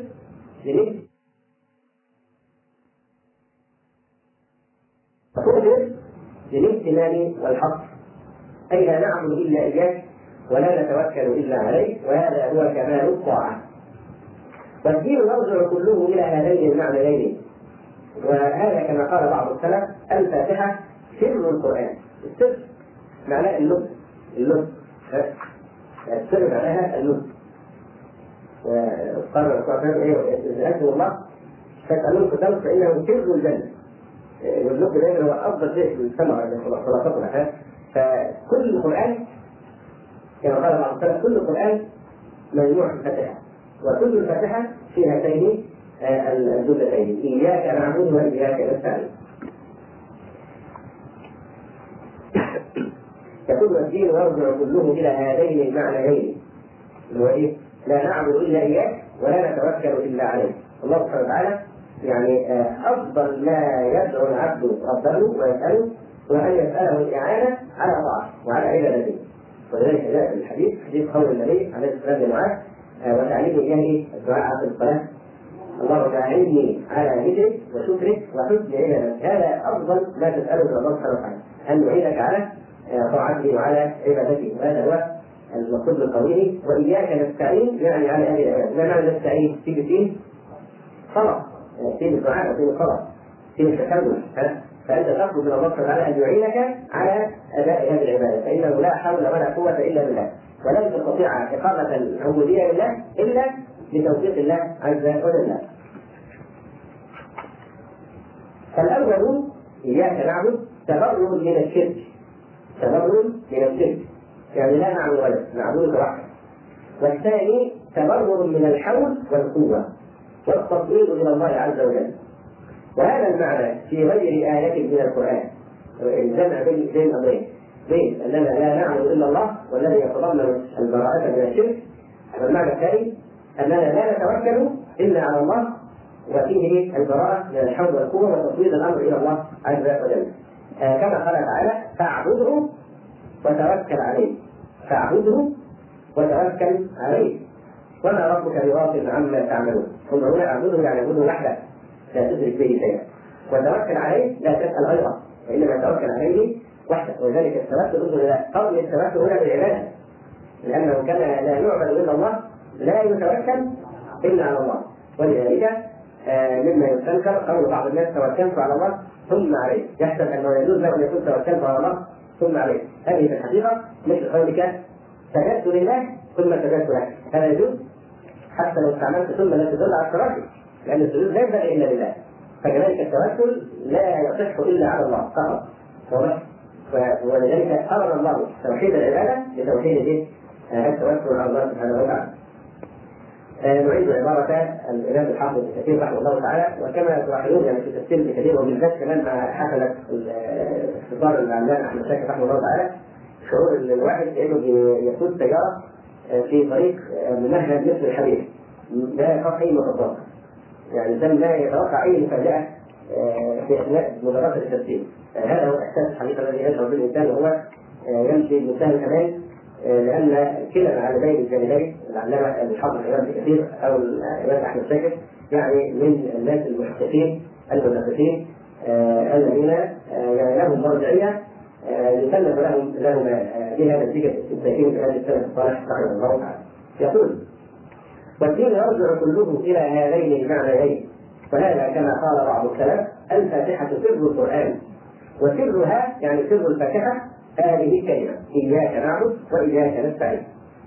للامتنان والحصر، أي لا نعبد إلا إياك ولا نتوكل إلا عليك، وهذا هو كمال الطاعة. والدين يرجع كله إلى هذين المعنيين، وهذا كما قال بعض السلف الفاتحة سر القرآن. السر معناه اللب، اللب السر معناها اللب. وقال الرسول إيه إذا أنتم الله فاسألوه كتاب فإنه سر الجنة، واللب دائما هو أفضل شيء في السمع خلاصتنا. فكل القرآن كما قال بعض السلف كل القرآن مجموع في الفاتحة، وكل الفاتحة في هاتين الجملتين إياك نعبد وإياك نستعين. يقول الدين يرجع كله إلى هذين المعنيين، اللي هو إيه؟ لا نعبد إلا إياك ولا نتوكل إلا عليك. الله سبحانه وتعالى يعني أفضل ما يدعو العبد ربه ويسأله هو أن يسأله الإعانة على طاعته وعلى عبادته. ولذلك جاء في الحديث حديث قول النبي عليه الصلاة والسلام وتعليم إياه الدعاء في الصلاة اللهم أعني على ذكرك وشكرك وحسن عبادتك. هذا أفضل ما تسأله من الله سبحانه وتعالى، أن يعينك على طاعته وعلى عبادته، وهذا هو المقصود بالقوله. وإياك نستعين يعني على هذه العبادة. ما معنى نستعين؟ في فيه صلاة، في الدعاء وفي الصلاة، في التكبر، فأنت تطلب من الله سبحانه وتعالى أن يعينك على أداء هذه العبادة، فإنه لا حول ولا قوة إلا بالله، ولن تستطيع إقامة العبودية لله إلا بتوفيق الله عز وجل. فالأول إياك نعبد تبرر من الشرك، تبرر من الشرك يعني لا نعبد غيرك، نعبدك وحدك. والثاني تبرر من الحول والقوة والتفويض إلى الله عز وجل. وهذا المعنى في غير آية من القرآن، الجمع بين بين الأمرين، بين أننا لا نعبد إلا الله والذي يتضمن البراءة من الشرك، والمعنى الثاني أننا لا نتوكل إلا على الله وفيه البراءة من الحول والقوة وتفويض الأمر إلى الله عز وجل. آه كما قال تعالى فاعبده وتوكل عليه، فاعبده وتوكل عليه وما ربك بغافل عما تعملون. ثم هنا اعبده يعني اعبده وحده لا تشرك به شيئا، وتوكل عليه لا تسأل غيره، وإنما توكل عليه وحده. ولذلك التوكل انظر الى قول التوكل هنا بالعبادة، لأنه كما لا يعبد إلا الله لا يتوكل إلا على الله. ولذلك آه مما يستنكر قول بعض الناس توكلت على الله ثم عليه، يحسب أنه يجوز له أن يكون توكلت على الله ثم عليه. هذه في الحقيقة مثل قولك سجدت لله ثم سجدت لك، هذا يجوز حتى لو استعملت ثم لا تدل على التوكل، لأن السجود لا ينبغي إلا لله. فكذلك التوكل لا يصح إلا على الله فقط، ولذلك أمر الله توحيد العبادة بتوحيد التوكل على الله سبحانه وتعالى. نعيد عبارة الإمام الحافظ ابن كثير رحمه الله تعالى، وكما تلاحظون يعني في تفسير ابن كثير وبالذات كمان مع حفلة اختصار العلامة أحمد شاكر رحمه الله تعالى، شعور ان الواحد كأنه يقود سيارة في طريق ممهد مثل الحديد لا يخاف أي مخاطرة، يعني الإنسان لا يتوقع أي مفاجأة في أثناء مجرد التفسير. هذا هو الإحساس الحقيقي الذي يشعر به الإنسان وهو يمشي بمنتهى الأمان لأن كلا العالمين الجانبين العلامة الحافظ الإمام ابن كثير أو الإمام أحمد شاكر يعني من الناس المحققين المنافقين الذين يعني لهم مرجعية يسلم لهم لهم بها نتيجة استنتاجهم في هذه السنة الصالح رحمه الله تعالى. يقول: والدين يرجع كله إلى هذين المعنيين، وهذا كما قال بعض السلف: الفاتحة سر القرآن، وسرها يعني سر الفاتحة هذه كلمة: إياك نعبد وإياك نستعين.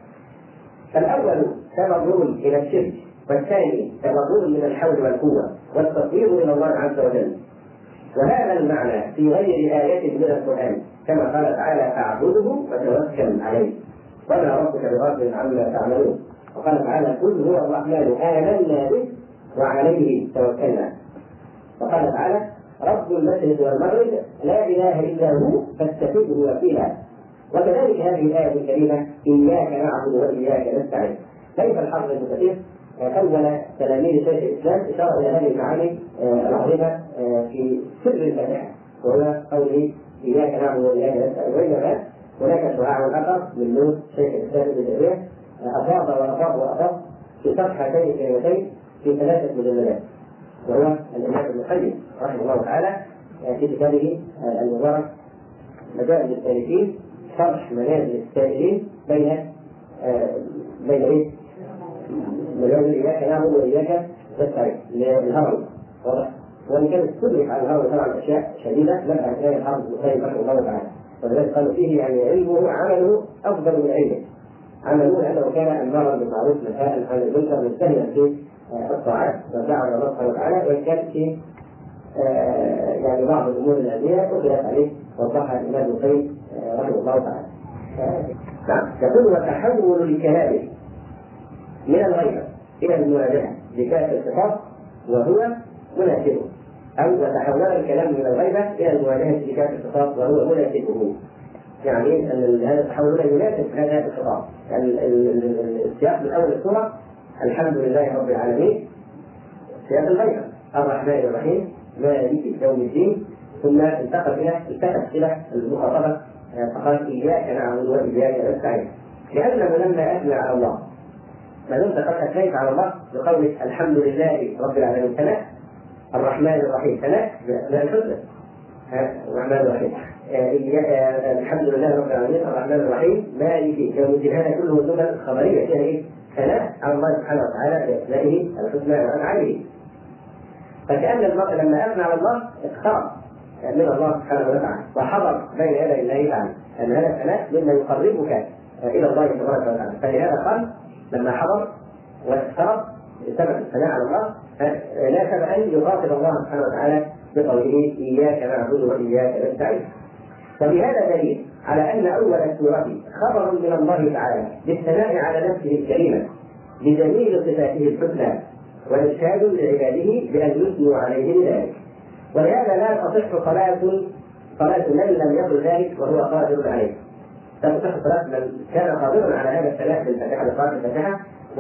فالأول تبرر إلى الشرك، والثاني تبرر من الحول والقوة والتقريب إلى الله عز وجل. وهذا المعنى في غير آية من القرآن، كما قال تعالى: فاعبده وتوكل عليه وما ربك بغافل عما تعملون. وقال تعالى: قل هو الرحمن آمنا به وعليه توكلنا. وقال تعالى: رب المشرق والمغرب لا إله إلا هو فاتخذه وكيلا. وكذلك هذه الآية الكريمة: إياك نعبد وإياك نستعين. كيف الحافظ ابن كثير أول تلاميذ شيخ الإسلام إشار إلى هذه المعاني العظيمة في سر الفاتحة، وهو قوله: إياك نعبد وإياك نستعين. وإنما هناك شعاع آخر من نور شيخ الإسلام ابن تيمية أفاض وأفاض وأفاض في شرح هاتين الكلمتين في ثلاثة مجلدات، وهو الإمام ابن القيم رحمه الله تعالى في كتابه المبارك مجال السالكين، شرح منازل السائلين بين بين ايه؟ مجال إياك نعبد وإياك نستعين للهروي. واضح؟ وإن كانت تدرك على الهروي طبعا أشياء شديدة لم أعرفها الحافظ ابن القيم رحمه الله تعالى، ولذلك قالوا فيه يعني علمه عمله أفضل من علمه. عملوا لأنه كان أمارا بالمعروف نهاء عن المنكر مجتهدا في الطاعات ودعا إلى الله سبحانه وتعالى، وإن كان في يعني بعض الأمور العلمية أخذت عليه وضحها الإمام ابن القيم رحمه الله تعالى. نعم. يقول: وتحول الكلام من الغيبة إلى المواجهة بكاف الخطاب وهو مناسبه، أو وتحول الكلام من الغيبة إلى المواجهة بكاف الخطاب وهو مناسبه. يعني أن هذا التحول يناسب هذا الخطاب. يعني السياق من أول السورة: الحمد لله رب العالمين، سياق الغيبة: الرحمن الرحيم، مالك يوم الدين. ثم انتقل إلى التفت إلى المخاطبة فقال: إياك نعبد وإياك نستعين. لأنه لما أثنى على الله، ما دمت قد أثنيت على الله بقولك الحمد لله رب العالمين ثناء، الرحمن الرحيم ثناء بأسماء الحسنى، الرحمن الرحيم، الحمد لله رب العالمين الرحمن الرحيم مالك يوم الدين، هذا كله جمل خبرية فيها إيه؟ ثناء على الله سبحانه وتعالى بأسمائه الحسنى وأفعاله. فكأن المرء لما أثنى على الله اقترب من الله سبحانه وتعالى وحضر بين يدي الله تعالى، أن هذا الثناء مما يقربك إلى الله تبارك وتعالى. فلهذا قال لما حضر واقترب بسبب الثناء على الله ناسب أن يخاطب الله سبحانه وتعالى بقوله: إياك نعبد وإياك نستعين. وبهذا دليل على أن أول السورة خبر من الله تعالى بالثناء على نفسه الكريمة بجميل صفاته الحسنى، وإرشاد لعباده بأن يثنوا عليه بذلك. ولهذا لا تصح صلاة صلاة من لم يقل ذلك وهو قادر عليه. لا تصح صلاة من كان قادرا على هذا الثناء بالفاتحة بقراءة الفاتحة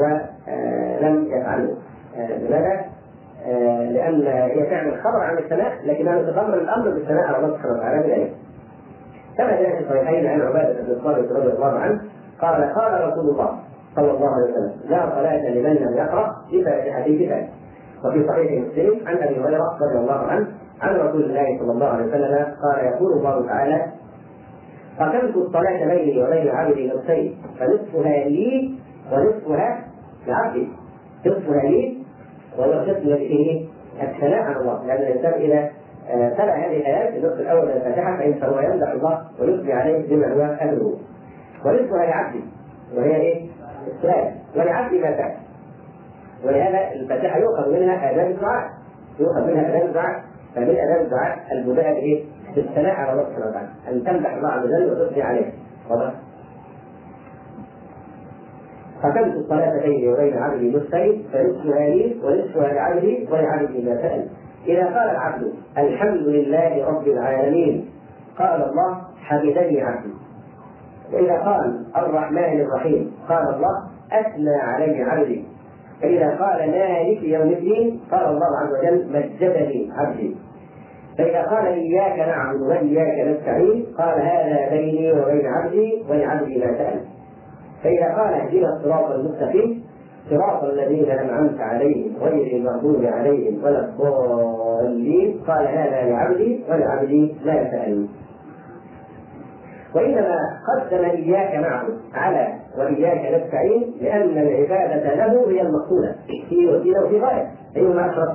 ولم يفعله. لماذا؟ لأن هي تعمل خبر عن الثناء لكنها تتضمن الأمر بالثناء على الله سبحانه وتعالى بذلك. كما جاء في الصحيحين عن عبادة بن الصامت رضي الله عنه قال: قال رسول الله صلى الله عليه وسلم: لا صلاة لمن لم يقرأ بفاتحة الكتاب. وفي صحيح مسلم عن أبي هريرة رضي الله عنه عن رسول الله صلى الله عليه وسلم قال: يقول الله تعالى: قسمت الصلاة بيني وبين عبدي نصفين، فنصفها لي ونصفها لعبدي. نصفها لي ونصفها لي الثناء على الله، لأن الإنسان إذا تلا هذه الآيات النصف الأول من الفاتحة فإنه يمدح الله ويثني عليه بما هو أهله. ونصفها لعبدي وهي إيه؟ السؤال: ولعبدي ما سأل. ولهذا الفاتحة يؤخذ منها آداب الدعاء، يؤخذ منها آداب الدعاء. فمن آداب الدعاء البداء بإيه؟ بالثناء على الله سبحانه وتعالى، أن تمدح الله عز وجل وتثني عليه. واضح؟ قسمت الصلاة بيني وبين عبدي نصفين، فنصفها لي ونصفها لعبدي ولعبدي ما سأل. إذا قال العبد: الحمد لله رب العالمين، قال الله: حمدني عبدي. وإذا قال الرحمن الرحيم، قال الله: أثنى علي عبدي. فإذا قال مالك يوم الدين، قال الله عز وجل: مجدني عبدي. فإذا قال إياك نعبد وإياك نستعين، قال: هذا بيني وبين عبدي ولعبدي ما سأل. فإذا قال اهدنا الصراط المستقيم صراط الذين أنعمت عليهم غير المغضوب عليهم ولا الضالين قال هذا لعبدي ولعبدي لا يسألني. وإنما قدم إياك نعبد على وإياك نستعين لأن العبادة له هي المقصودة في وسيلة وفي غاية، أيهما أشرف؟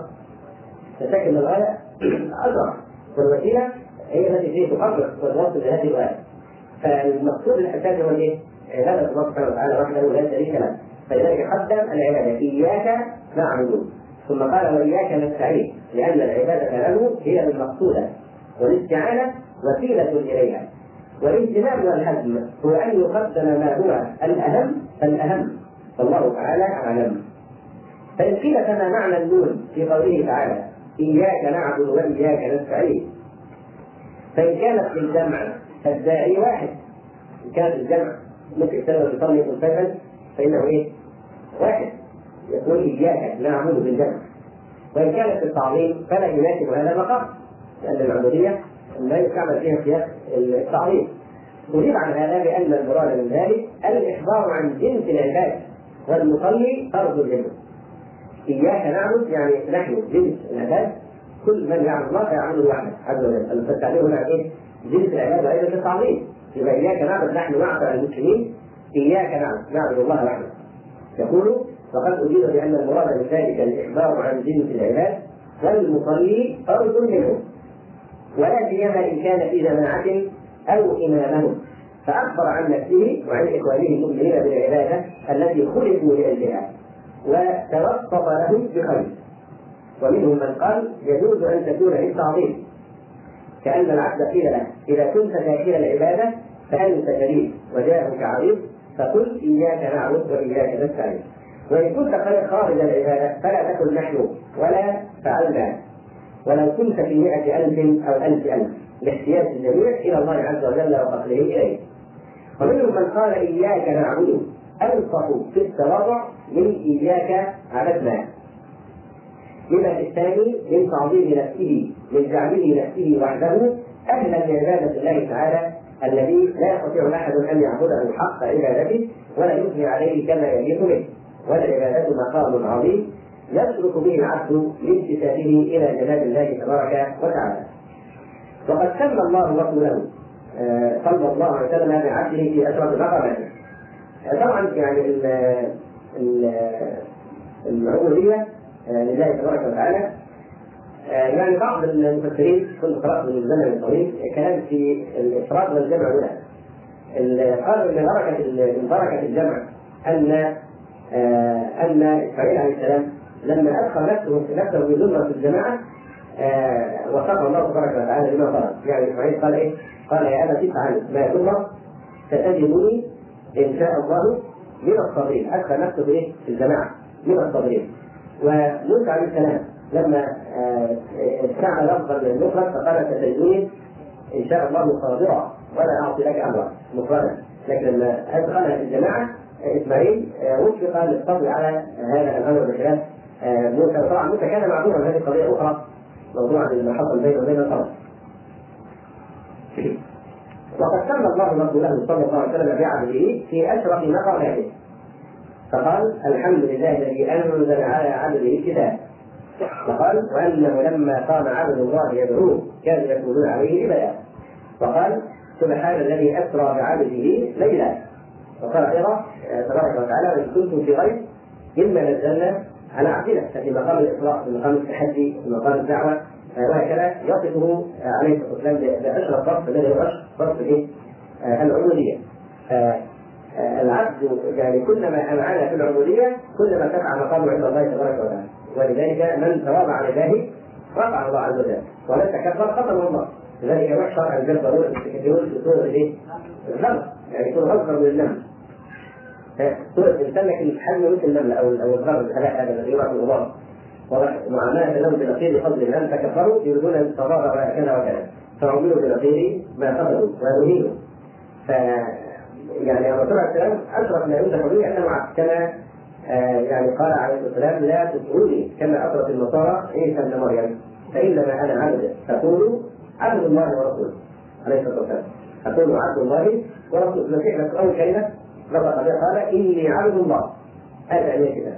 تتكلم الغاية أشرف، والوسيلة هي التي تحقق وتوصل لهذه الغاية. فالمقصود الأساسي هو إيه؟ عبادة الله سبحانه وتعالى وحده لا شريك له، فلذلك قدم العبادة إياك نعبد ثم قال وإياك نستعين لأن العبادة له هي المقصودة والاستعانة وسيلة إليها. والاهتمام والهزم هو أن يقدم ما هو الأهم فالأهم فالله تعالى أعلم. فإن قيل كما معنى النون في قوله تعالى إياك نعبد وإياك نستعين، فإن كانت بالجمع فالداعي واحد، إن كانت الجمع ممكن تلو يصلي منفردا فإنه إيه؟ واحد يقول إياك نعبد بالجمع. وإن كانت بالتعظيم فلا يناسب هذا المقام لأن العبودية لا يستعمل فيها سياق التعظيم. أجيب عن هذا بأن المراد من ذلك الإخبار عن جنس العبادة والمصلي فرض منه. إياك نعبد يعني نحن جنس العبادة، كل من يعبد الله يعبد وحده عز وجل. فالتعبير هنا إيه؟ جنس العبادة أيضا بالتعظيم. يبقى إياك نعبد نحن نعبد المسلمين، إياك نعبد نعبد الله وحده. يقول وقد أجيب بأن المراد من ذلك الإخبار عن جنس العبادة والمصلي فرض منه، ولا سيما إن كان في جماعة أو إمامهم فأخبر عن نفسه وعن إخوانه المؤمنين بالعبادة التي خلقوا لأجلها وتوسط لهم بخير. ومنهم من قال يجوز أن تكون للتعظيم، كأن العبد قيل له إذا كنت تاكل العبادة فأنت شريف وجاءك عظيم فقل إياك نعبد وإياك نستعين. وإن كنت خارج العبادة فلا تقل نحن ولا فعلنا، ولو كنت في مئة ألف أو ألف ألف لاحتياج الجميع إلى الله عز وجل وفضله إليه. ومنهم من قال إياك نعبد ألطف في التواضع من إياك عبدنا، لما في الثاني من تعظيم نفسه من جعله نفسه وحده أهلا لعبادة الله تعالى الذي لا يستطيع أحد أن يعبده حق عبادته ولا يثني عليه كما يليق به، والعبادة مقام عظيم يسلك به العبد لانتسابه إلى جلال الله تبارك وتعالى. وقد سمى الله رسوله صلى الله عليه وسلم بعبده في أشرف مقاماته. طبعا يعني العبودية لله تبارك وتعالى يعني بعض المفسرين كنت قرأت من الزمن الطويل كلام في الإفراد والجمع هنا. قالوا ان بركه من بركه الجمع ان ان اسماعيل عليه السلام لما ادخل نفسه نفسه بذمه الجماعه وصف الله تبارك وتعالى بما فرض. يعني اسماعيل قال ايه؟ قال يا ابت افعل ما تؤمر ستجدني ان شاء الله من الصابرين. ادخل نفسه ايه؟ في الجماعه من الصابرين. وموسى عليه السلام لما استعمل لفظا للمفرد فقال ستجدني ان شاء الله صابرا ولا اعطي لك امرا مفردا. لكن لما ادخلها في الجماعه اسماعيل وفق للصبر على هذا الامر بخلاف موسى. طبعا موسى كان معذورا، هذه قضيه اخرى موضوعا لما حصل بينه وبين الارض. وقد سمى الله رسوله صلى الله عليه وسلم بعبده في اشرف مقاماته فقال الحمد لله الذي انزل على عبده الكتاب، وقال وانه لما قام عبد الله يدعوه كانوا يقولون عليه لبدا، وقال سبحان الذي اسرى بعبده ليلا، وقال ايضا تبارك وتعالى وان كنتم في غيب اما نزلنا على عبدنا. ففي مقام الاسراء في مقام التحدي في مقام الدعوه وهكذا يصفه عليه الصلاه والسلام باشرف وصف الذي هو وصف العبوديه. العبد يعني كلما امعن في العبوديه كلما ارتفع مقامه عند الله تبارك وتعالى، ولذلك من تواضع لله رفع الله عز وجل ومن تكبر خطر الله. لذلك يحشر عن جلد ضرورة التكبيرون في سورة الايه؟ الغرب، يعني يكون اصغر من النمل. سورة الانسان لكن حجمه مثل النمل او او الغرب الخلاء هذا الذي يرى في الغبار. ومعاملة لهم بنقيض فضل ان تكبروا يريدون ان تضارب كذا وكذا فعملوا بنقيض ما قصدوا ويهينوا. ف يعني الرسول عليه السلام اشرف ما يمدح به انه كما آه يعني قال عليه الصلاه والسلام لا تطروني كما اطرت النصارى عيسى ابن مريم فانما انا عبد فقولوا عبد الله ورسوله عليه الصلاه والسلام. اقول عبد الله ورسوله. المسيح نفسه اول كلمه نطق به قال إني عبد الله هذا أن الكتاب.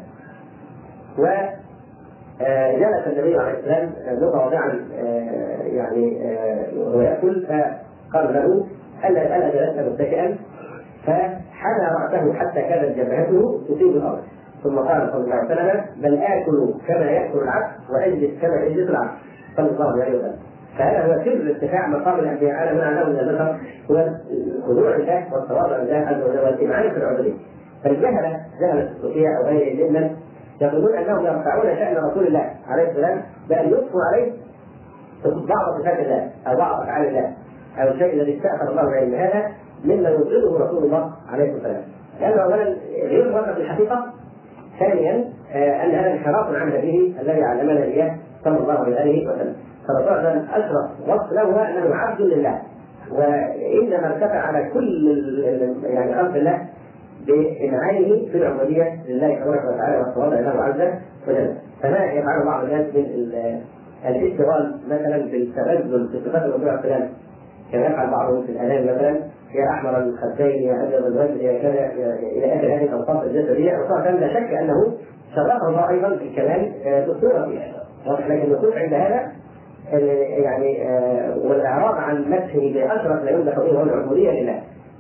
وجلس النبي عليه السلام متواضعا يعني وهو يأكل، فقال له ألا ألا جلست متكئا؟ فحنى رأسه حتى كانت جبهته تصيب الأرض، ثم قال صلى الله عليه وسلم بل آكل كما يأكل العبد وأجلس كما يجلس العبد صلى الله عليه وسلم. فهذا هو سر ارتفاع مقام الأنبياء على ما أعلم من البشر، هو الخضوع لله والتواضع لله عز وجل والإمعان في العبودية. فالجهلة جهلة الصوفية أو غيرهم ممن يقولون أنهم يرفعون شأن رسول الله عليه السلام بأن يضفوا عليه بعض صفات الله أو بعض أفعال الله أو الشيء الذي استأثر الله عليه، هذا مما يبغضه رسول الله عليه السلام، لأنه أولا غير واقع في الحقيقة، ثانيا آه أن هذا انحراف عن هديه الذي علمنا إياه صلى الله عليه وسلم. فالرسول صلى الله عليه وسلم أشرف وصف له أنه عبد لله، وإنما ارتفع على كل يعني خلق الله بإنعامه في العبودية لله تبارك وتعالى والتواضع له عز وجل. فما يفعل بعض الناس من الاشتغال مثلا بالتبذل في صفات الرسول عليه السلام، كما يفعل بعضهم في الأذان مثلا يا أحمر الخدين يا أبيض الوجه يا كذا إلى آخر هذه الأوصاف الجسدية، وصار لا شك أنه شرفه الله أيضا بالكمال بالصورة فيها، لكن الوقوف عند هذا يعني والإعراض عن مدحه بأشرف لا يمدح به هو العبودية لله.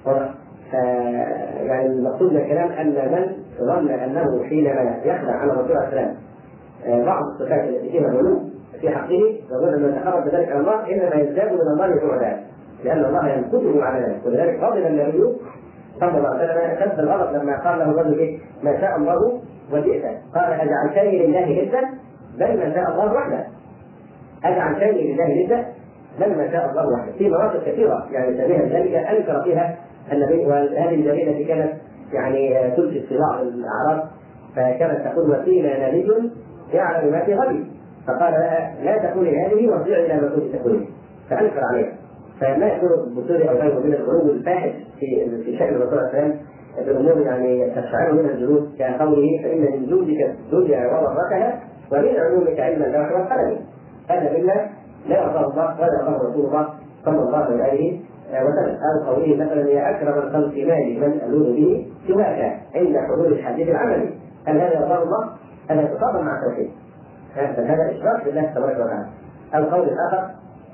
يعني المقصود من الكلام أن من ظن أنه حينما يخلع على الرسول عليه السلام بعض الصفات التي فيها غلو في حقه يظن أن يتقرب بذلك على الله إنما يزداد من الله بعدا، لأن الله ينقذه على ذلك. ولذلك غضب النبي صلى الله عليه وسلم شد الغضب لما قال له الرجل إيه ما شاء الله وجئت، قال أجعلتني لله ندا بل ما شاء الله وحده، أجعلتني لله ندا بل ما شاء الله وحده. في مواقف كثيرة يعني شبيهة ذلك أنكر فيها النبي. وهذه الجريدة التي كانت يعني تلفت في بعض الأعراب فكانت تقول وسيلة نبي يعلم ما في غدي، فقال لها لا تقولي هذه وارجعي إلى ما كنت تقولي، فأنكر عليها. فما يكون البصيري أو غيره من الغلو الفاحش في في شأن الرسول صلى الله عليه وسلم بأمور يعني تشعر منها الجلود كقوله فإن من جودك الدنيا وضرتها ومن علومك علم اللوح والقلم، هذا مما لا يرضاه الله ولا يرضاه رسول الله صلى الله عليه وسلم. أو قوله مثلا يا أكرم الخلق مالي من ألوذ به سواك عند حلول الحديث العملي، هل هذا يرضاه الله؟ هذا يتصادم مع التوحيد، هذا إشراك بالله تبارك وتعالى. أو قول آخر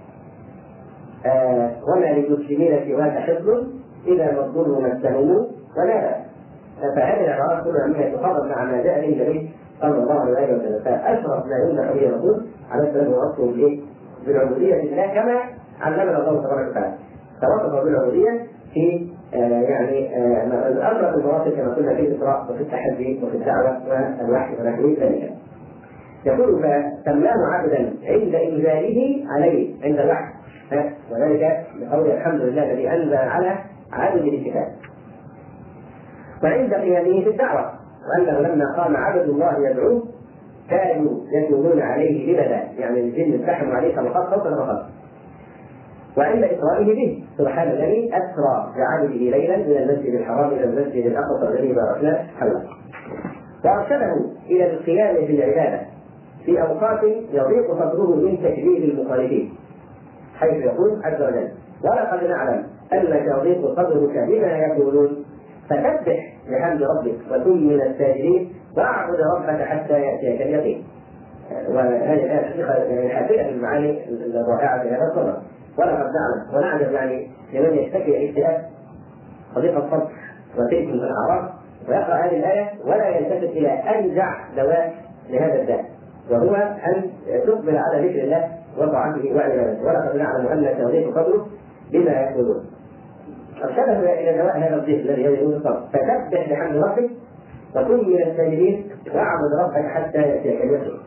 آه وما للمسلمين سواك حفظ إذا ما الظلم مسهم ولا لا. فهذه العبارات كلها مما يتصادم مع ما جاء به النبي صلى الله عليه وسلم. فأشرف ما يمدح به الرسول عليه السلام ووصفه بالعبودية لله كما علمنا الله تبارك وتعالى، توصف بالعبودية في آه يعني آه أمر المواقف كما قلنا في الإسراء وفي التحدي وفي الدعوة والوحي ونحو ذلك. يقول فسماه عبدا عند إنزاله عليه عند الوحي، وذلك بقول الحمد لله الذي أنزل على عبده الكتاب، وعند قيامه في الدعوة وأنه لما قام عبد الله يدعوه كانوا يكونون عليه لبدا، يعني الجن اتحموا عليه طبقات فوق طبقات. وعند إسرائه به سبحان الذي أسرى بعبده ليلا من المسجد الحرام إلى المسجد الأقصى الذي باركنا حوله، وأرشده إلى القيام بالعبادة في أوقات يضيق صدره من تكذيب المخالفين، حيث يقول عز وجل ولقد نعلم أنك يضيق صدرك بما يقولون فسبح بحمد ربك وكن من الساجدين واعبد ربك حتى يأتيك اليقين. وهذه الآية حقيقة يعني حافلة بالمعاني الرائعة في هذا الصدر. ولقد نعلم ونعلم يعني لمن يشتكي الاكتئاب صديق الصدر وتلك من الأعراض ويقرأ هذه الآية ولا يلتفت إلى أنجع دواء لهذا الداء، وهو أن تقبل على ذكر الله وطاعته وعبادته. ولقد نعلم أنك يضيق صدرك بما يقولون، أرشده إلى دواء هذا الضيق الذي يضيق الصدر. فسبح بحمد ربك وكن من الساجدين واعبد ربك حتى يأتيك اليقين.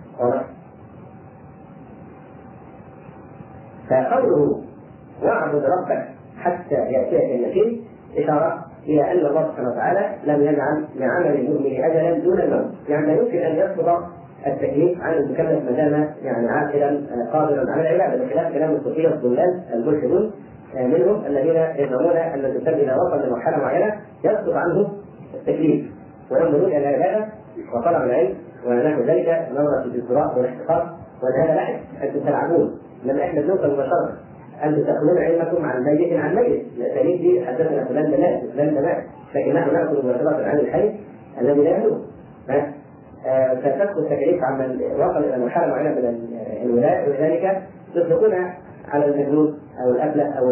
فقوله واعبد ربك حتى يأتيك اليقين إشارة إلى أن الله سبحانه وتعالى لم يجعل لعمل المؤمن أجلا دون الموت، يعني لا يمكن أن يسقط التكليف عن المكلف ما دام يعني عاقلا قادرا على العبادة، بخلاف كلام الصوفية الضلال الملحدون منهم الذين يزعمون أن الإنسان إذا وصل لمرحلة معينة يسقط عنه التكليف وينظرون إلى العبادة وطلب العلم ونحو ذلك نظرة الإزراء والاحتقار، وأن هذا لعب أنتم تلعبون، لما إحنا بنوصل مباشرة أنتم تأخذون علمكم عن ميت عن ميت، الأسانيد دي حدثنا فلان بلاد فلان بلاد، لكن نحن نأخذ مباشرة عن الحي الذي لا يموت. فتدخل التكاليف عمن وصل إلى مرحلة معينة من الولاء، ولذلك يطلقون على المجنون أو الأبلة أو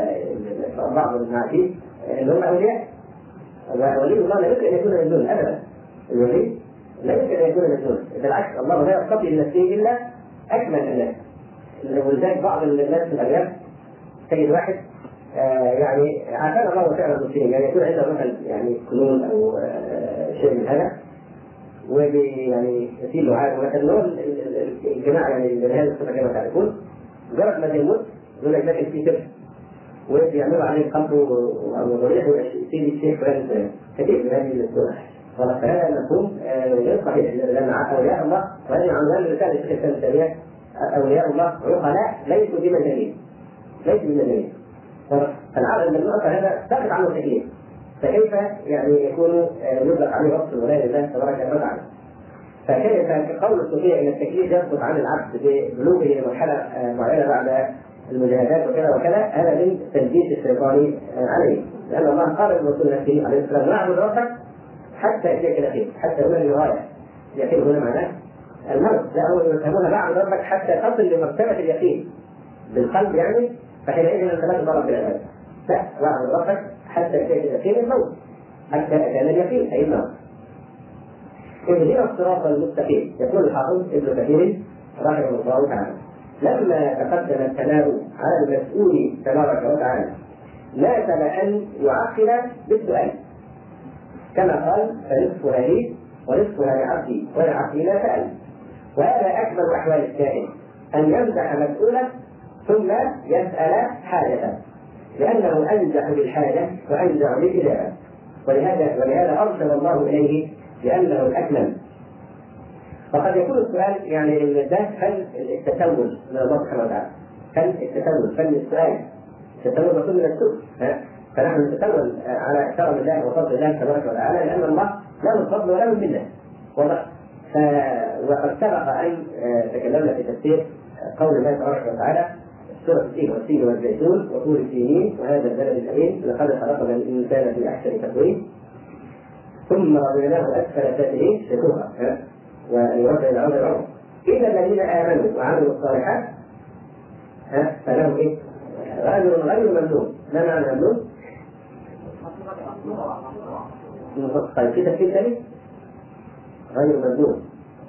بعض المعاتيد اللي هم أولياء. ولي الله لا يمكن أن يكون مجنون أبدا، الولي لا يمكن أن يكون مجنون، بالعكس الله لا يقتضي لنفسه إلا أكمل الناس. ولذلك بعض الناس في الأرياف تجد واحد آه يعني عافانا الله فعلا المسلمين، يعني يكون عنده مثلا يعني كنون أو آه شيء من هذا، وبي يعني في لعاب مثلا هو الجماعة يعني هذه الصفة كما تعرفون، مجرد ما يموت يقول لك لكن في كبش ويعملوا عليه خمر وضريح ويصير الشيخ فلان كثير من هذه الصور. فهذا المفهوم غير صحيح، لأن أولياء الله وهذه عنوان رسالة الشيخ الإسلام الثانية، أولياء الله عقلاء ليسوا بمجانين، ليسوا بمجانين. فالعقل الممنوع هذا ثابت عنه التكليف، فكيف يعني يكون يطلق عليه وصف الولاية لله تبارك وتعالى؟ فكيف قول الصوفية أن التكليف يسقط عن العبد ببلوغه لمرحلة معينة بعد المجاهدات وكذا وكذا، هذا من تلبيس الشيطان عليه، لأن الله قال للرسول نفسه عليه السلام: واعبد ربك حتى يأتيك اليقين. حتى هنا الغاية، اليقين هنا معناه الموت، لا هو يفهمون واعبد ربك حتى تصل لمرتبة اليقين بالقلب يعني، فحينئذ أنت لا تضرب بالعبادة. لا، واعبد ربك حتى يأتيك اليقين الموت، حتى كان اليقين أي الموت. اهدنا الصراط المستقيم. يقول الحافظ ابن كثير رحمه الله تعالى: لما تقدم الثناء على المسؤول تبارك وتعالى ناسب أن يعقل بالسؤال، كما قال: فنصفها لي ونصفها لعبدي ولعبدي ما سأل. وهذا أكمل أحوال السائل، أن يمدح مسؤوله ثم يسأل حاجته، لأنه أنجح للحاجة وأنجح للإجابة. ولهذا ولهذا أرسل الله إليه لأنه الأكمل. فقد يكون السؤال يعني ده فن التسول من الله سبحانه وتعالى، فن التسول، فن السؤال. التسول مطلوب من السؤال، فنحن نتسول على كرم الله وفضل الله تبارك وتعالى، لأن الله له الفضل وله المنة. وقد سبق أن تكلمنا في تفسير قول الله تبارك وتعالى: سورة التين والتين والزيتون وطور السينين وهذا البلد الأمين لقد خلقنا الإنسان في أحسن تقويم ثم رددناه أسفل سافلين شكوها وأن يرد إلى عود العمر. إذا الذين آمنوا وعملوا الصالحات فلهم إيه؟ أجر غير ممنون. ما معنى ممنون؟ طيب في تفسير ثاني؟ غير ممنون.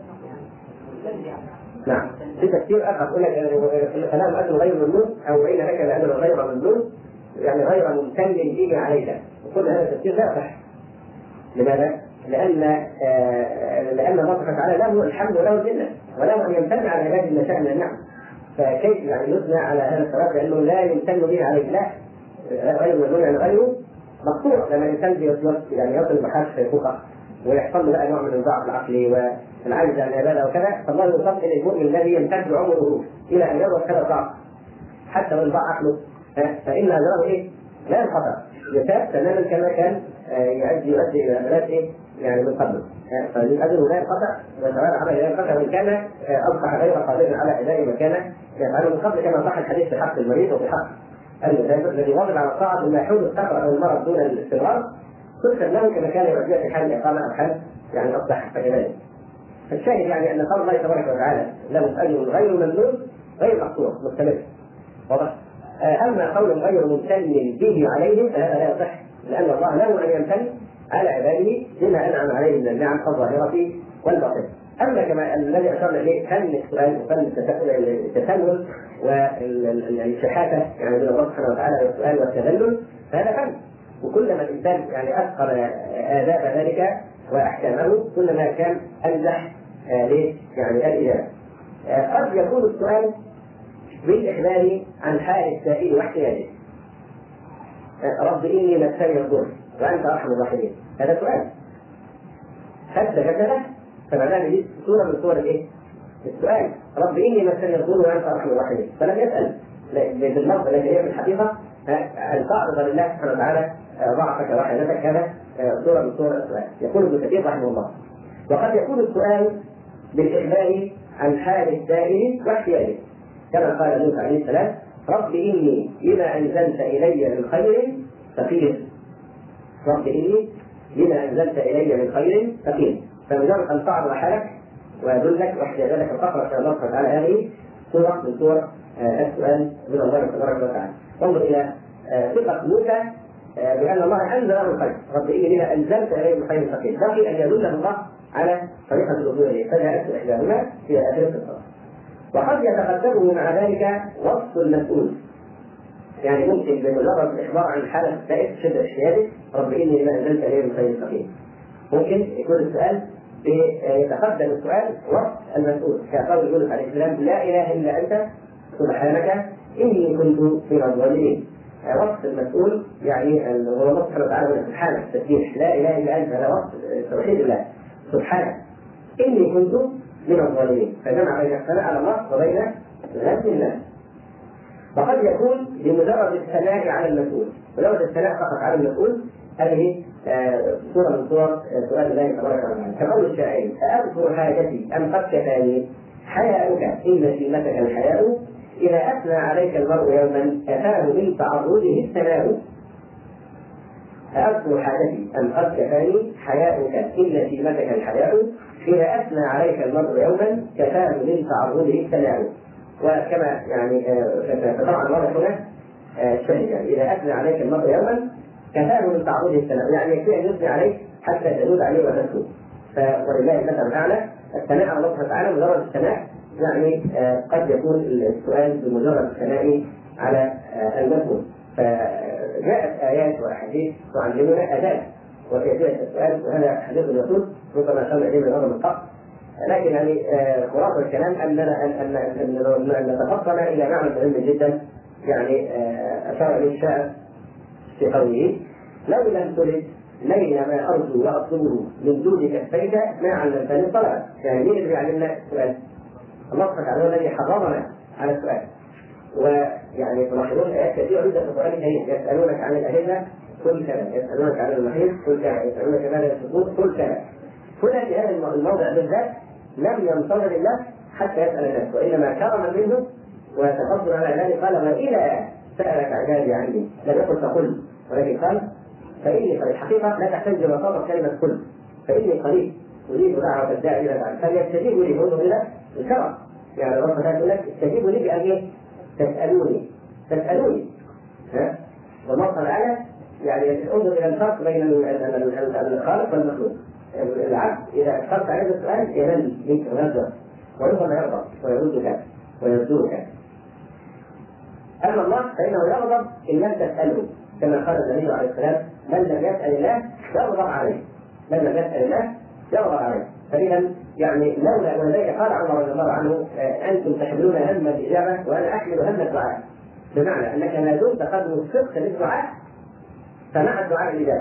نعم، في تفسير آخر يقول لك فلهم أجر غير ممنون، أو بين لك الأجر غير ممنون، يعني غير ممتن به عليك. وكل هذا التفسير لا يصح. لماذا؟ لأن آه لأن الله سبحانه وتعالى له الحمد وله الجنة، وله أن يمتن على عباده ما شاء من النعم. فكيف يعني يثنى على هذا الثواب لأنه لا يمتن به عليه؟ لا، غير ممنون يعني غيره مقطوع. لما الإنسان يعني يصل بحاجة شيخوخة ويحصل له بقى نوع من الضعف العقلي والعجز عن العبادة وكذا، فالله يوصل إلى المؤمن الذي يمتد عمره إلى أن يروى هذا الضعف حتى وإن ضاع عقله، فإن أجره إيه؟ لا ينقطع، يثاب تماما كما كان يؤدي يؤدي إلى عمليات إيه؟ يعني من قبل. فالأجر لا ينقطع وثواب العمل لا ينقطع، وإن كان أصبح غير قادر على أداء ما كان يفعله من قبل، كما صح الحديث في حق المريض وفي حق المسافر الذي واظب على الطاعة بما يحول السفر أو المرض دون الاستمرار، تكتب له كما كان يؤديها في حال الإقامة أو حال يعني أصبح كذلك. فالشاهد يعني أن قول الله تبارك وتعالى له أجر غير ممنون غير مقطوع مستمر، واضح؟ أما قول غير ممتن به عليهم فهذا لا يصح، لأن الله له أن يمتن على عباده بما أنعم عليه من النعم الظاهرة والباطنة. أما كما الذي أشرنا إليه فن السؤال وفن التسلل والشحاتة يعني من الله سبحانه وتعالى والسؤال والتذلل، فهذا فن. وكلما الإنسان يعني أتقن آداب ذلك وأحكامه كلما كان أنجح ليه يعني الإجابة. قد يكون السؤال بالإخبار عن حال السائل واحتياجه. رب إني مسني الضر وأنت أرحم الراحمين، هذا سؤال. حتى كذا فمعناه دي صورة من صور الإيه؟ السؤال. رب إني مسني الضر وأنت أرحم الراحمين، فلم يسأل باللفظ الذي هي في الحقيقة أن تعرض لله سبحانه وتعالى ضعفك وحاجتك، هذا صورة من صور السؤال. يقول ابن كثير رحمه الله: وقد يكون السؤال بالإخبار عن حال السائل واحتياجه، كما قال موسى عليه السلام: رب إني لما أنزلت إلي من خير فقير. رب إني لما أنزلت إلي من خير فقير. فمجرد أن تعرض حالك ويدلك واحتياجاتك الفقر في الله سبحانه وتعالى هذه صورة من صور السؤال من الله تبارك وتعالى. انظر إلى ثقة موسى بأن الله أنزل له الخير. رب إني لما أنزلت إلي من خير فقير. بقي أن يدله الله على طريقة الوصول إليه، فجاءت إحداهما في آخرة الصلاة. وقد يتقدمه مع ذلك وصف المسؤول، يعني ممكن بمجرد الإخبار عن حالة السائل شدة احتياجه رب إني لما أنزلت إليه من خير فقير، ممكن يكون السؤال يتقدم السؤال وصف المسؤول كقول يونس عليه السلام لا إله إلا أنت سبحانك إني كنت من الظالمين. وصف المسؤول يعني هو الله سبحانه وتعالى سبحانه التسبيح، لا إله إلا أنت، هذا وصف توحيد الله سبحانه إني كنت من الظالمين، فجمع بين الثناء على الله وبين ذات الله. وقد يكون بمجرد الثناء على المسؤول، مجرد الثناء فقط على المسؤول، هذه صورة من صور سؤال الله تبارك وتعالى. كقول الشاعر أأذكر حاجتي أم قد كفاني حياؤك إن شيمتك الحياء إذا أثنى عليك المرء يوما كفاه من تعرضه الثناء. أأذكر حاجتي أم قد كفاني حياؤك إن شيمتك الحياء إذا أثنى عليك المرء يوما كفاه من تعرضه الثناء. وكما يعني طبعا واضح هنا الشيء، يعني إذا أثنى عليك المرء يوما كفاه من تعرضه الثناء، يعني يكفي أن يثني عليك حتى تزول عليه وتسكت. ولله المثل الأعلى. الثناء على الله سبحانه وتعالى مجرد الثناء، يعني قد يكون السؤال بمجرد الثناء على المسؤول. فجاءت آيات وأحاديث تعلمنا أداة وكيفية السؤال، وهذا حديث الرسول ربما شرع إليه من هذا القصد. لكن يعني خلاصة الكلام أننا أن أن أن نتفطن إلى معنى مهم جدا، يعني أشار إليه الشاعر في قوله لو لم ترد لين ما أرجو وأطلبه من دون كفيك ما علمتني الطلب. يعني مين اللي يعلمنا السؤال؟ الله سبحانه وتعالى هو الذي حرمنا على السؤال. ويعني تلاحظون آيات كثيرة جدا في القرآن الكريم، يسألونك عن الأهلة قل كذا، يسألونك عن المحيط قل كذا، يسألونك ماذا ينفقون قل كذا. هنا في هذا الموضع بالذات لم ينتظر الله حتى يسأل الناس، وإنما كرما منه وتفضل على ذلك قال وإلى سألك عبادي عني، لم يقل فقل ولكن قال فإني قريب. الحقيقة لا تحتاج لبساطة كلمة كل، فإني قريب أجيب دعوة الداعي إلى العالم، فليستجيبوا لي هو إلى الكرم. يعني الله تعالى يقول لك استجيبوا لي بأن تسألوني تسألوني ها. والله تعالى يعني انظر إلى الفرق بين الخالق والمخلوق. العبد إذا أشرت عليه السؤال يمل منك ويرضى وربما يرضى ويردك ويردوك. أما الله فإنه يغضب إن لم تسأله، كما قال النبي عليه السلام من لم يسأل الله يغضب عليه، من لم يسأل الله يغضب عليه. فإذا يعني لولا ولذلك قال عمر رضي الله عنه أنتم تحملون هم الإجابة وأنا أحمل هم الدعاء، بمعنى أنك ما دمت قد وفقت للدعاء فمع الدعاء الإجابة.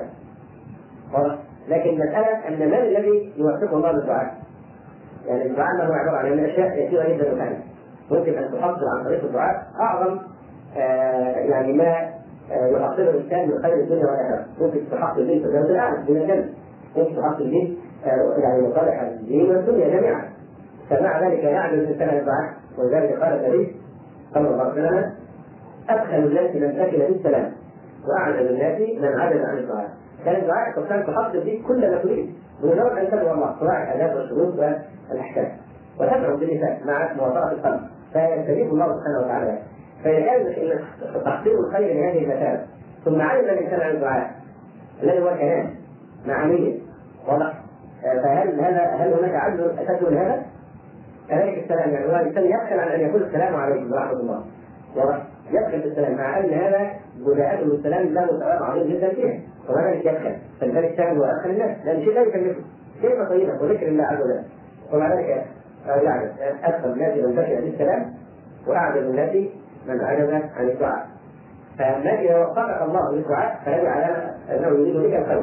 لكن المسألة أن من الذي يوفقه الله للدعاء؟ يعني الدعاء ما هو عبارة عن أشياء كثيرة جدا وثانية، ممكن أن تحصل عن طريق الدعاء أعظم آه يعني ما آه يحصله الإنسان من خير الدنيا والآخرة. ممكن تحصل به في الجنة الأعلى من الجنة، ممكن تحصل به آه يعني مصالح الدين والدنيا جميعا. فمع ذلك يعمل الإنسان الدعاء، ولذلك قال النبي صلى الله عليه وسلم أدخل الناس من سكن بالسلام وأعلم الناس من عدل عن الدعاء. كان الدعاء كان تحصل به كل ما تريد بمجرد أن تدعو الله، تراعي الآداب والشروط والأحكام وتدعو باللسان مع موافقة القلب فيستجيب الله سبحانه وتعالى. فيجعل تحصيل الخير لهذه المثابة. ثم علم الإنسان عن الدعاء الذي هو كلام مع نية واضح. فهل هذا هل هناك عجز أشد من هذا؟ كذلك السلام، يعني هو الإنسان يبخل عن أن يقول السلام عليكم ورحمة الله واضح، يبخل بالسلام مع أن هذا بداءته بالسلام له ثواب عظيم جدا فيه، ومع ذلك يبخل. فلذلك كان هو أدخل الناس لأن شيء لا يكلفه، كلمة طيبة وذكر الله عز وجل، ومع ذلك يعني أدخل الناس من بشر بالسلام وأعجب الناس من عجز عن الدعاء. فما إذا وفقك الله للدعاء فهذا على أنه يريد بك الخير.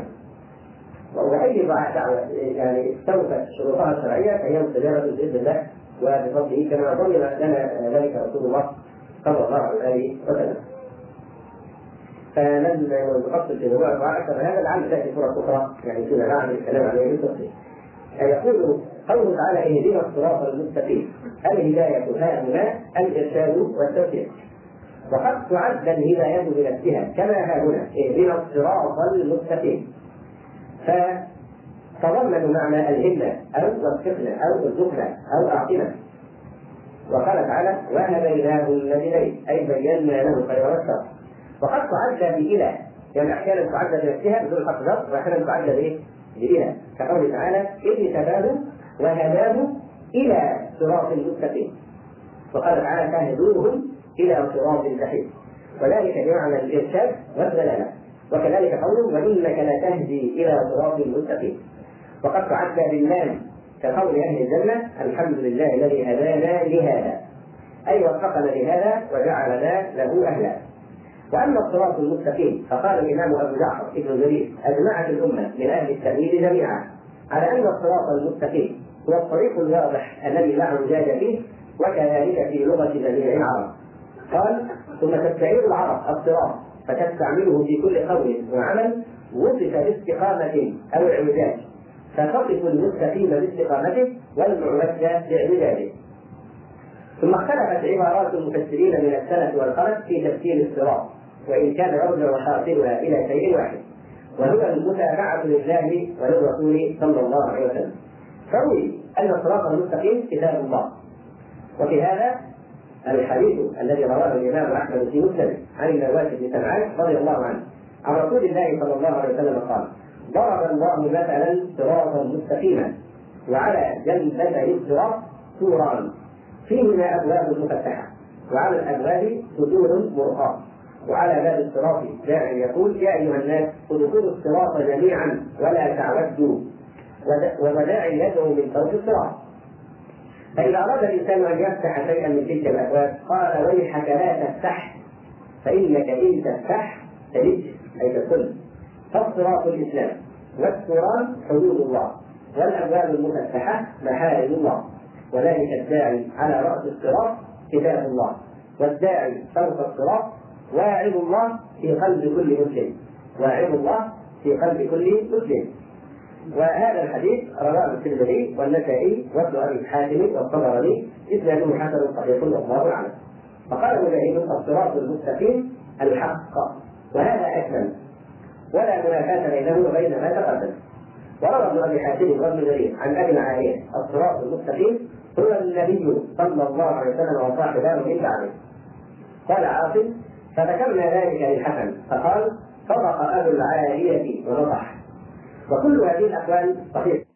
وأي دعاء دعوة يعني استوفت شروطها الشرعية فهي مستجابة بإذن الله وبفضله، كما ضمن لنا ذلك رسول الله صلى الله عليه وسلم. فلن نفصل في موضوع الدعاء أكثر من هذا، لعل تأتي صورة أخرى يعني فيما بعد الكلام عليه بالتفصيل. يقول قوله تعالى اهدنا الصراط المستقيم، الهداية ها هنا الإرشاد والتوفيق. وقد تعد الهداية بنفسها كما ها هنا اهدنا الصراط المستقيم، فتضمن معنى الهدى أو وفقنا أو ارزقنا أو أعطنا. وقال تعالى وهديناه النجدين أي بينا له خير والشر. وقد تعد بإله، يعني أحيانا تعد بنفسها بدون حق ذر، وأحيانا تعد بإيه؟ بإله، كقوله تعالى إذ تباه وهداه إلى صراط مستقيم. وقال تعالى فاهدوهم إلى صراط جحيم، وذلك بمعنى الإرشاد والدلالة. وكذلك قوله وإنك لتهدي إلى صراط مستقيم. وقد تعد باللام كقول أهل الجنة الحمد لله الذي هدانا لهذا، أي وفقنا لهذا وجعلنا له أهلا. وأما الصراط المستقيم فقال الإمام أبو جعفر ابن جرير أجمعت الأمة من أهل التأويل جميعا على أن الصراط المستقيم هو الطريق الواضح الذي لا اعوجاج فيه، وكذلك في لغة جميع العرب. قال ثم تستعير العرب الصراط فتستعمله في كل قول وعمل وصف باستقامة أو اعوجاج، فتصف المستقيم باستقامته والمعوج باعوجاجه. ثم اختلفت عبارات المفسرين من السلف والخلف في تفسير الصراط، وإن كان يرجع حاصلها إلى شيء واحد، وهو المتابعة لله وللرسول صلى الله عليه وسلم. فروي أن الصراط المستقيم كتاب الله. وفي هذا الحديث الذي رواه الإمام أحمد في مسنده عن النواس بن سمعان رضي الله عنه عن رسول الله صلى الله عليه وسلم قال ضرب الله مثلا صراطا مستقيما وعلى جنبتي الصراط سوران فيهما أبواب مفتحة وعلى الأبواب سدور مرخاة وعلى باب الصراط داع يقول يا أيها الناس ادخلوا الصراط جميعا ولا تعوجوا، وداع يدعو من فوق الصراط. فإذا أراد الإنسان أن يفتح شيئا من تلك الأبواب قال ويحك لا تفتح فإنك إن تفتح تلج أي تكل. فالصراط الإسلام والسوران حدود الله والأبواب المفتحة محارم الله، وذلك الداعي على رأس الصراط كتاب الله، والداعي فوق الصراط واعظ الله في قلب كل مسلم، واعظ الله في قلب كل مسلم. وهذا الحديث رواه الترمذي والنسائي وابن ابي حاتم والطبراني اسناده حسن صحيح والله اعلم. فقال مجاهد الصراط المستقيم الحق، وهذا اكمل ولا منافاه بينه وبين ما تقدم. وروى ابن ابي حاتم وابن جرير عن ابي العاليه الصراط المستقيم هو النبي صلى الله عليه وسلم وصاحبه من بعده. قال عاصم فذكرنا ذلك للحسن فقال صدق ابو العاليه ونصح. وكل هذه الاقوال صحيحه.